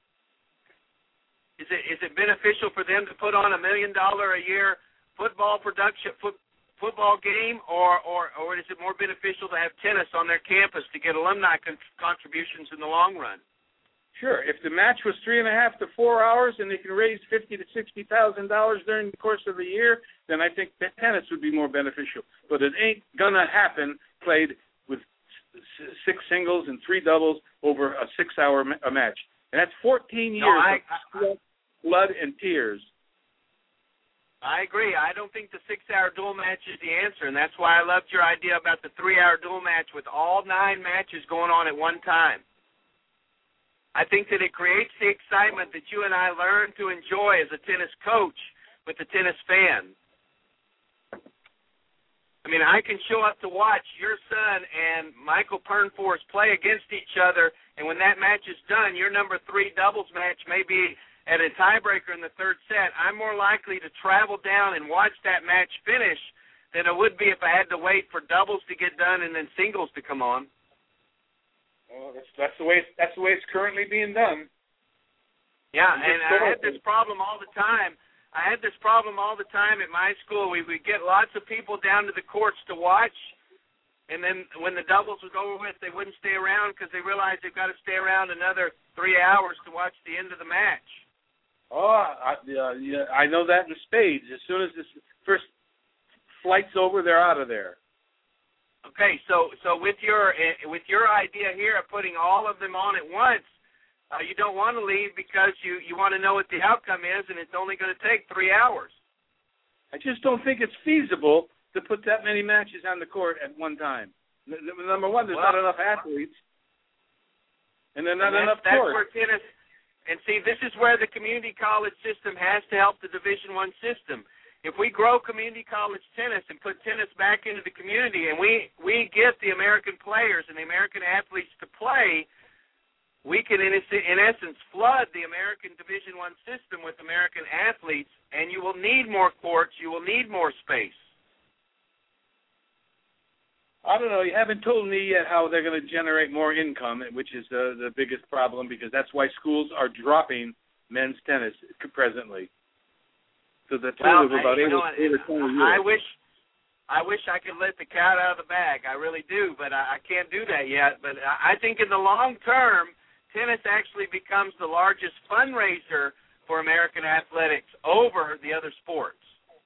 Is it beneficial for them to put on $1 million a year football game, or is it more beneficial to have tennis on their campus to get alumni contributions in the long run? Sure. If the match was 3.5 to 4 hours and they can raise $50,000 to $60,000 during the course of the year, then I think that tennis would be more beneficial. But it ain't gonna happen played with 6 singles and 3 doubles over a 6-hour match. And that's 14 years of blood and tears. I agree. I don't think the 6-hour dual match is the answer, and that's why I loved your idea about the 3-hour dual match with all 9 matches going on at one time. I think that it creates the excitement that you and I learn to enjoy as a tennis coach with the tennis fan. I mean, I can show up to watch your son and Michael Pernfors play against each other, and when that match is done, your number 3 doubles match may be at a tiebreaker in the third set. I'm more likely to travel down and watch that match finish than it would be if I had to wait for doubles to get done and then singles to come on. Well, that's the way it's currently being done. Yeah, and I had this problem all the time. At my school. We would get lots of people down to the courts to watch, and then when the doubles was over with, they wouldn't stay around because they realized they've got to stay around another 3 hours to watch the end of the match. Oh, I know that in spades. As soon as this first flight's over, they're out of there. Okay, so with your idea here of putting all of them on at once, you don't want to leave because you want to know what the outcome is, and it's only going to take 3 hours. I just don't think it's feasible to put that many matches on the court at one time. Number one, there's not enough athletes, and there's not enough courts. That's where tennis, and see, this is where the community college system has to help the Division I system. If we grow community college tennis and put tennis back into the community, and we get the American players and the American athletes to play, we can, in essence, flood the American Division I system with American athletes, and you will need more courts, you will need more space. I don't know. You haven't told me yet how they're going to generate more income, which is the biggest problem, because that's why schools are dropping men's tennis presently. So the total of about 8 or 20 years. I wish I could let the cat out of the bag. I really do, but I can't do that yet. But I think in the long term, tennis actually becomes the largest fundraiser for American athletics over the other sports.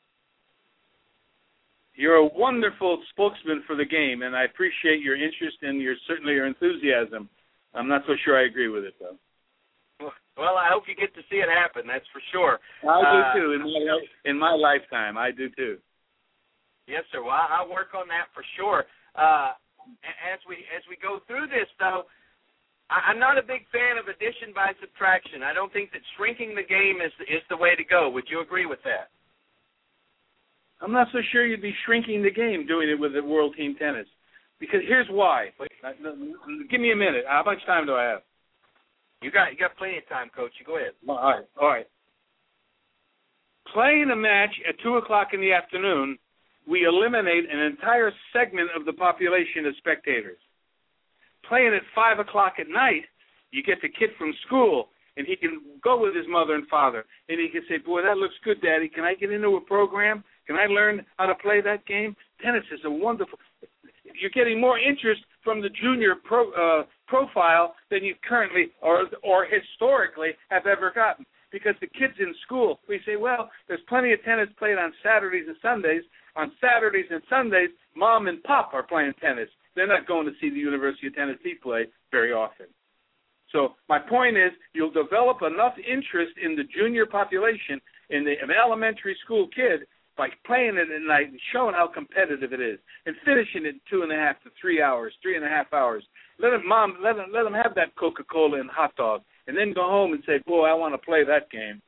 You're a wonderful spokesman for the game, and I appreciate your interest and certainly your enthusiasm. I'm not so sure I agree with it, though. Well, I hope you get to see it happen. That's for sure. I do too. In my lifetime, I do too. Yes, sir. Well, I'll work on that for sure. As we go through this, though, I'm not a big fan of addition by subtraction. I don't think that shrinking the game is the way to go. Would you agree with that? I'm not so sure you'd be shrinking the game doing it with the World Team Tennis. Because here's why. Give me a minute. How much time do I have? You got plenty of time, Coach. You go ahead. All right. Playing a match at 2 o'clock in the afternoon, we eliminate an entire segment of the population of spectators. Playing at 5 o'clock at night, you get the kid from school, and he can go with his mother and father, and he can say, boy, that looks good, Daddy. Can I get into a program? Can I learn how to play that game? Tennis is a wonderful – you're getting more interest from the junior profile than you currently or historically have ever gotten. Because the kids in school, we say, well, there's plenty of tennis played on Saturdays and Sundays. On Saturdays and Sundays, Mom and Pop are playing tennis. They're not going to see the University of Tennessee play very often. So my point is, you'll develop enough interest in the junior population, in an elementary school kid, by playing it at night and showing how competitive it is, and finishing it in 2.5 to 3 hours, 3.5 hours. Let them have that Coca-Cola and hot dog, and then go home and say, boy, I want to play that game.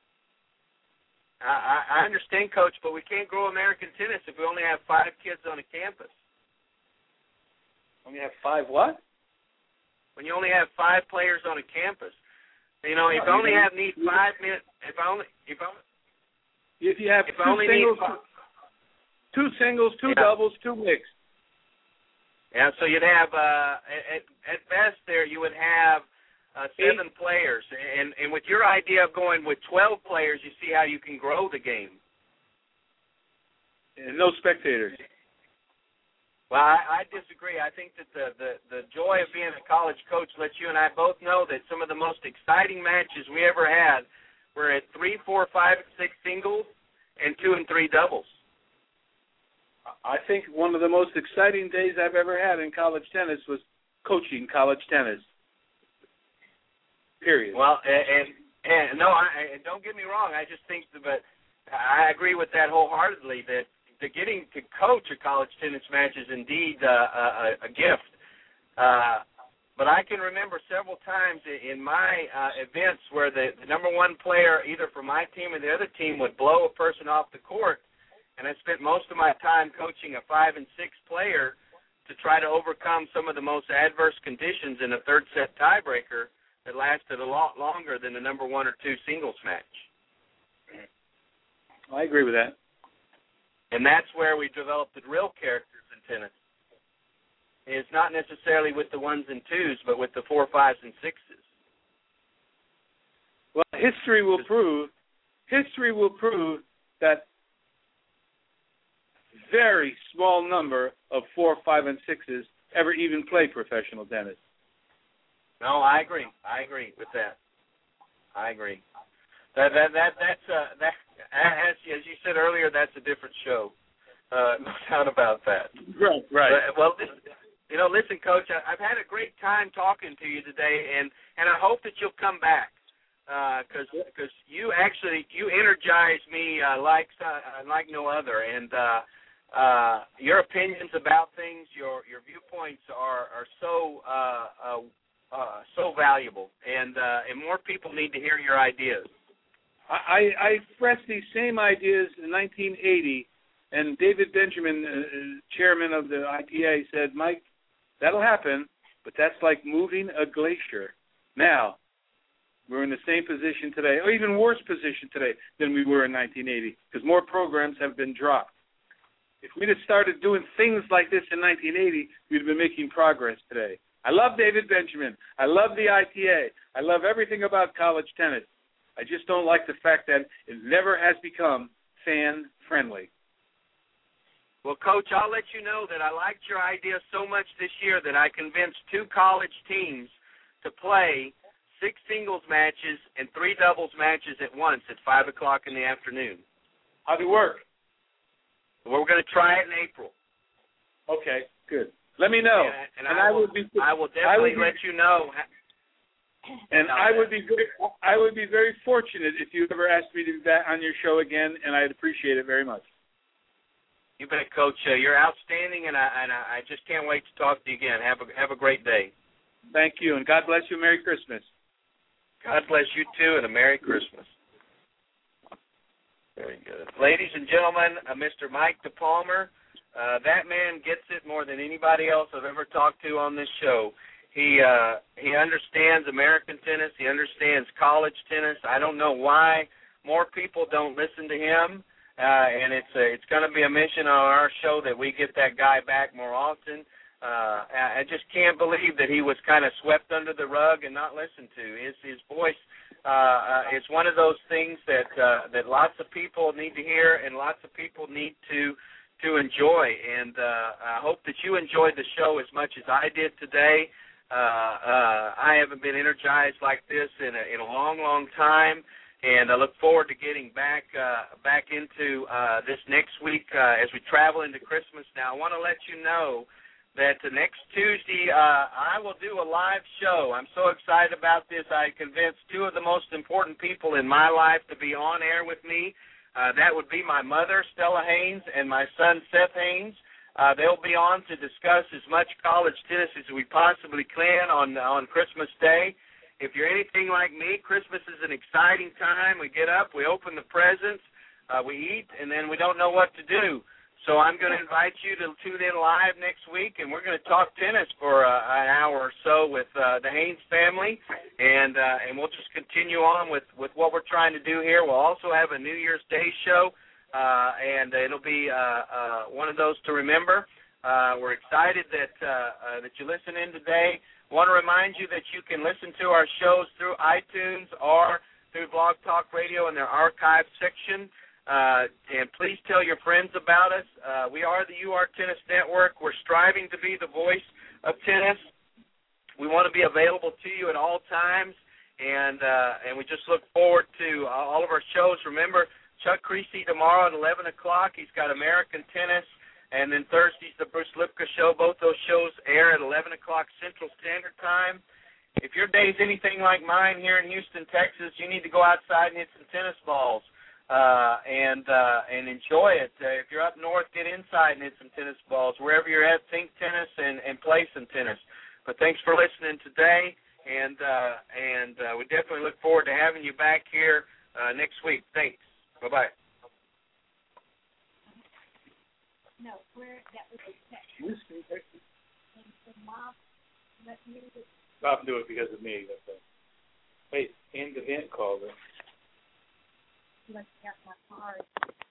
I understand, Coach, but we can't grow American tennis if we only have 5 kids on a campus. When you have 5 what? When you only have 5 players on a campus. You know, if you only need 5 minutes, if you have two singles, two doubles, 2 mixed. Yeah, so you'd have, at best there, you would have 7 players. And with your idea of going with 12 players, you see how you can grow the game. And no spectators. Well, I disagree. I think that the joy of being a college coach lets you and I both know that some of the most exciting matches we ever had were at 3, 4, 5, and 6 singles and 2 and 3 doubles. I think one of the most exciting days I've ever had in college tennis was coaching college tennis. Period. Well, and no, don't get me wrong. I just think, but I agree with that wholeheartedly. That getting to coach a college tennis match is indeed a gift. But I can remember several times in my events where the number one player, either for my team or the other team, would blow a person off the court, and I spent most of my time coaching a 5 and 6 player to try to overcome some of the most adverse conditions in a third set tiebreaker that lasted a lot longer than the number 1 or 2 singles match. I agree with that. And that's where we developed the real characters in tennis. It's not necessarily with the 1s and 2s, but with the 4, 5s, and 6s. Well, history will prove that very small number of 4, 5, and 6s ever even play professional tennis. No, I agree. I agree with that. I agree. That's as you said earlier, that's a different show. No doubt about that. Right. Well, listen, Coach, I've had a great time talking to you today, and I hope that you'll come back because you energize me like no other, and your opinions about things, your viewpoints are so valuable, and more people need to hear your ideas. I expressed these same ideas in 1980, and David Benjamin, chairman of the IPA, said, "Mike, that'll happen, but that's like moving a glacier." Now, we're in the same position today, or even worse position today than we were in 1980, because more programs have been dropped. If we'd have started doing things like this in 1980, we'd have been making progress today. I love David Benjamin. I love the ITA. I love everything about college tennis. I just don't like the fact that it never has become fan-friendly. Well, Coach, I'll let you know that I liked your idea so much this year that I convinced 2 college teams to play 6 singles matches and 3 doubles matches at once at 5 o'clock in the afternoon. How'd it work? Well, we're going to try it in April. Okay, good. Let me know. And I will definitely let you know. And I would be very fortunate if you ever asked me to do that on your show again, and I'd appreciate it very much. You bet, Coach. You're outstanding, and I just can't wait to talk to you again. Have a great day. Thank you, and God bless you. Merry Christmas. God bless you, too, and a Merry Christmas. Very good. Ladies and gentlemen, Mr. Mike DePalmer, that man gets it more than anybody else I've ever talked to on this show. He understands American tennis. He understands college tennis. I don't know why more people don't listen to him, and it's going to be a mission on our show that we get that guy back more often. I just can't believe that he was kind of swept under the rug and not listened to. His voice is one of those things that lots of people need to hear and lots of people need to enjoy. And I hope that you enjoyed the show as much as I did today. I haven't been energized like this in a long, long time, and I look forward to getting back into this next week as we travel into Christmas. Now, I want to let you know that next Tuesday I will do a live show. I'm so excited about this. I convinced 2 of the most important people in my life to be on air with me. That would be my mother, Stella Haynes, and my son, Seth Haynes. They'll be on to discuss as much college tennis as we possibly can on Christmas Day. If you're anything like me, Christmas is an exciting time. We get up, we open the presents, we eat, and then we don't know what to do. So I'm going to invite you to tune in live next week, and we're going to talk tennis for an hour or so with the Haynes family, and we'll just continue on with what we're trying to do here. We'll also have a New Year's Day show, and it'll be one of those to remember. We're excited that you listen in today. I want to remind you that you can listen to our shows through iTunes or through Blog Talk Radio in their archive section. And please tell your friends about us. We are the UR Tennis Network. We're striving to be the voice of tennis. We want to be available to you at all times, and we just look forward to all of our shows. Remember, Chuck Creasy tomorrow at 11 o'clock. He's got American Tennis, and then Thursday's the Bruce Lipka Show. Both those shows air at 11 o'clock Central Standard Time. If your day is anything like mine here in Houston, Texas, you need to go outside and hit some tennis balls. And enjoy it. If you're up north, get inside and hit some tennis balls. Wherever you're at, think tennis and play some tennis. But thanks for listening today, and we definitely look forward to having you back here next week. Thanks. Bye-bye. No, where that was Stop doing it because of me. That's it. Wait, end event caller. Let's get my card.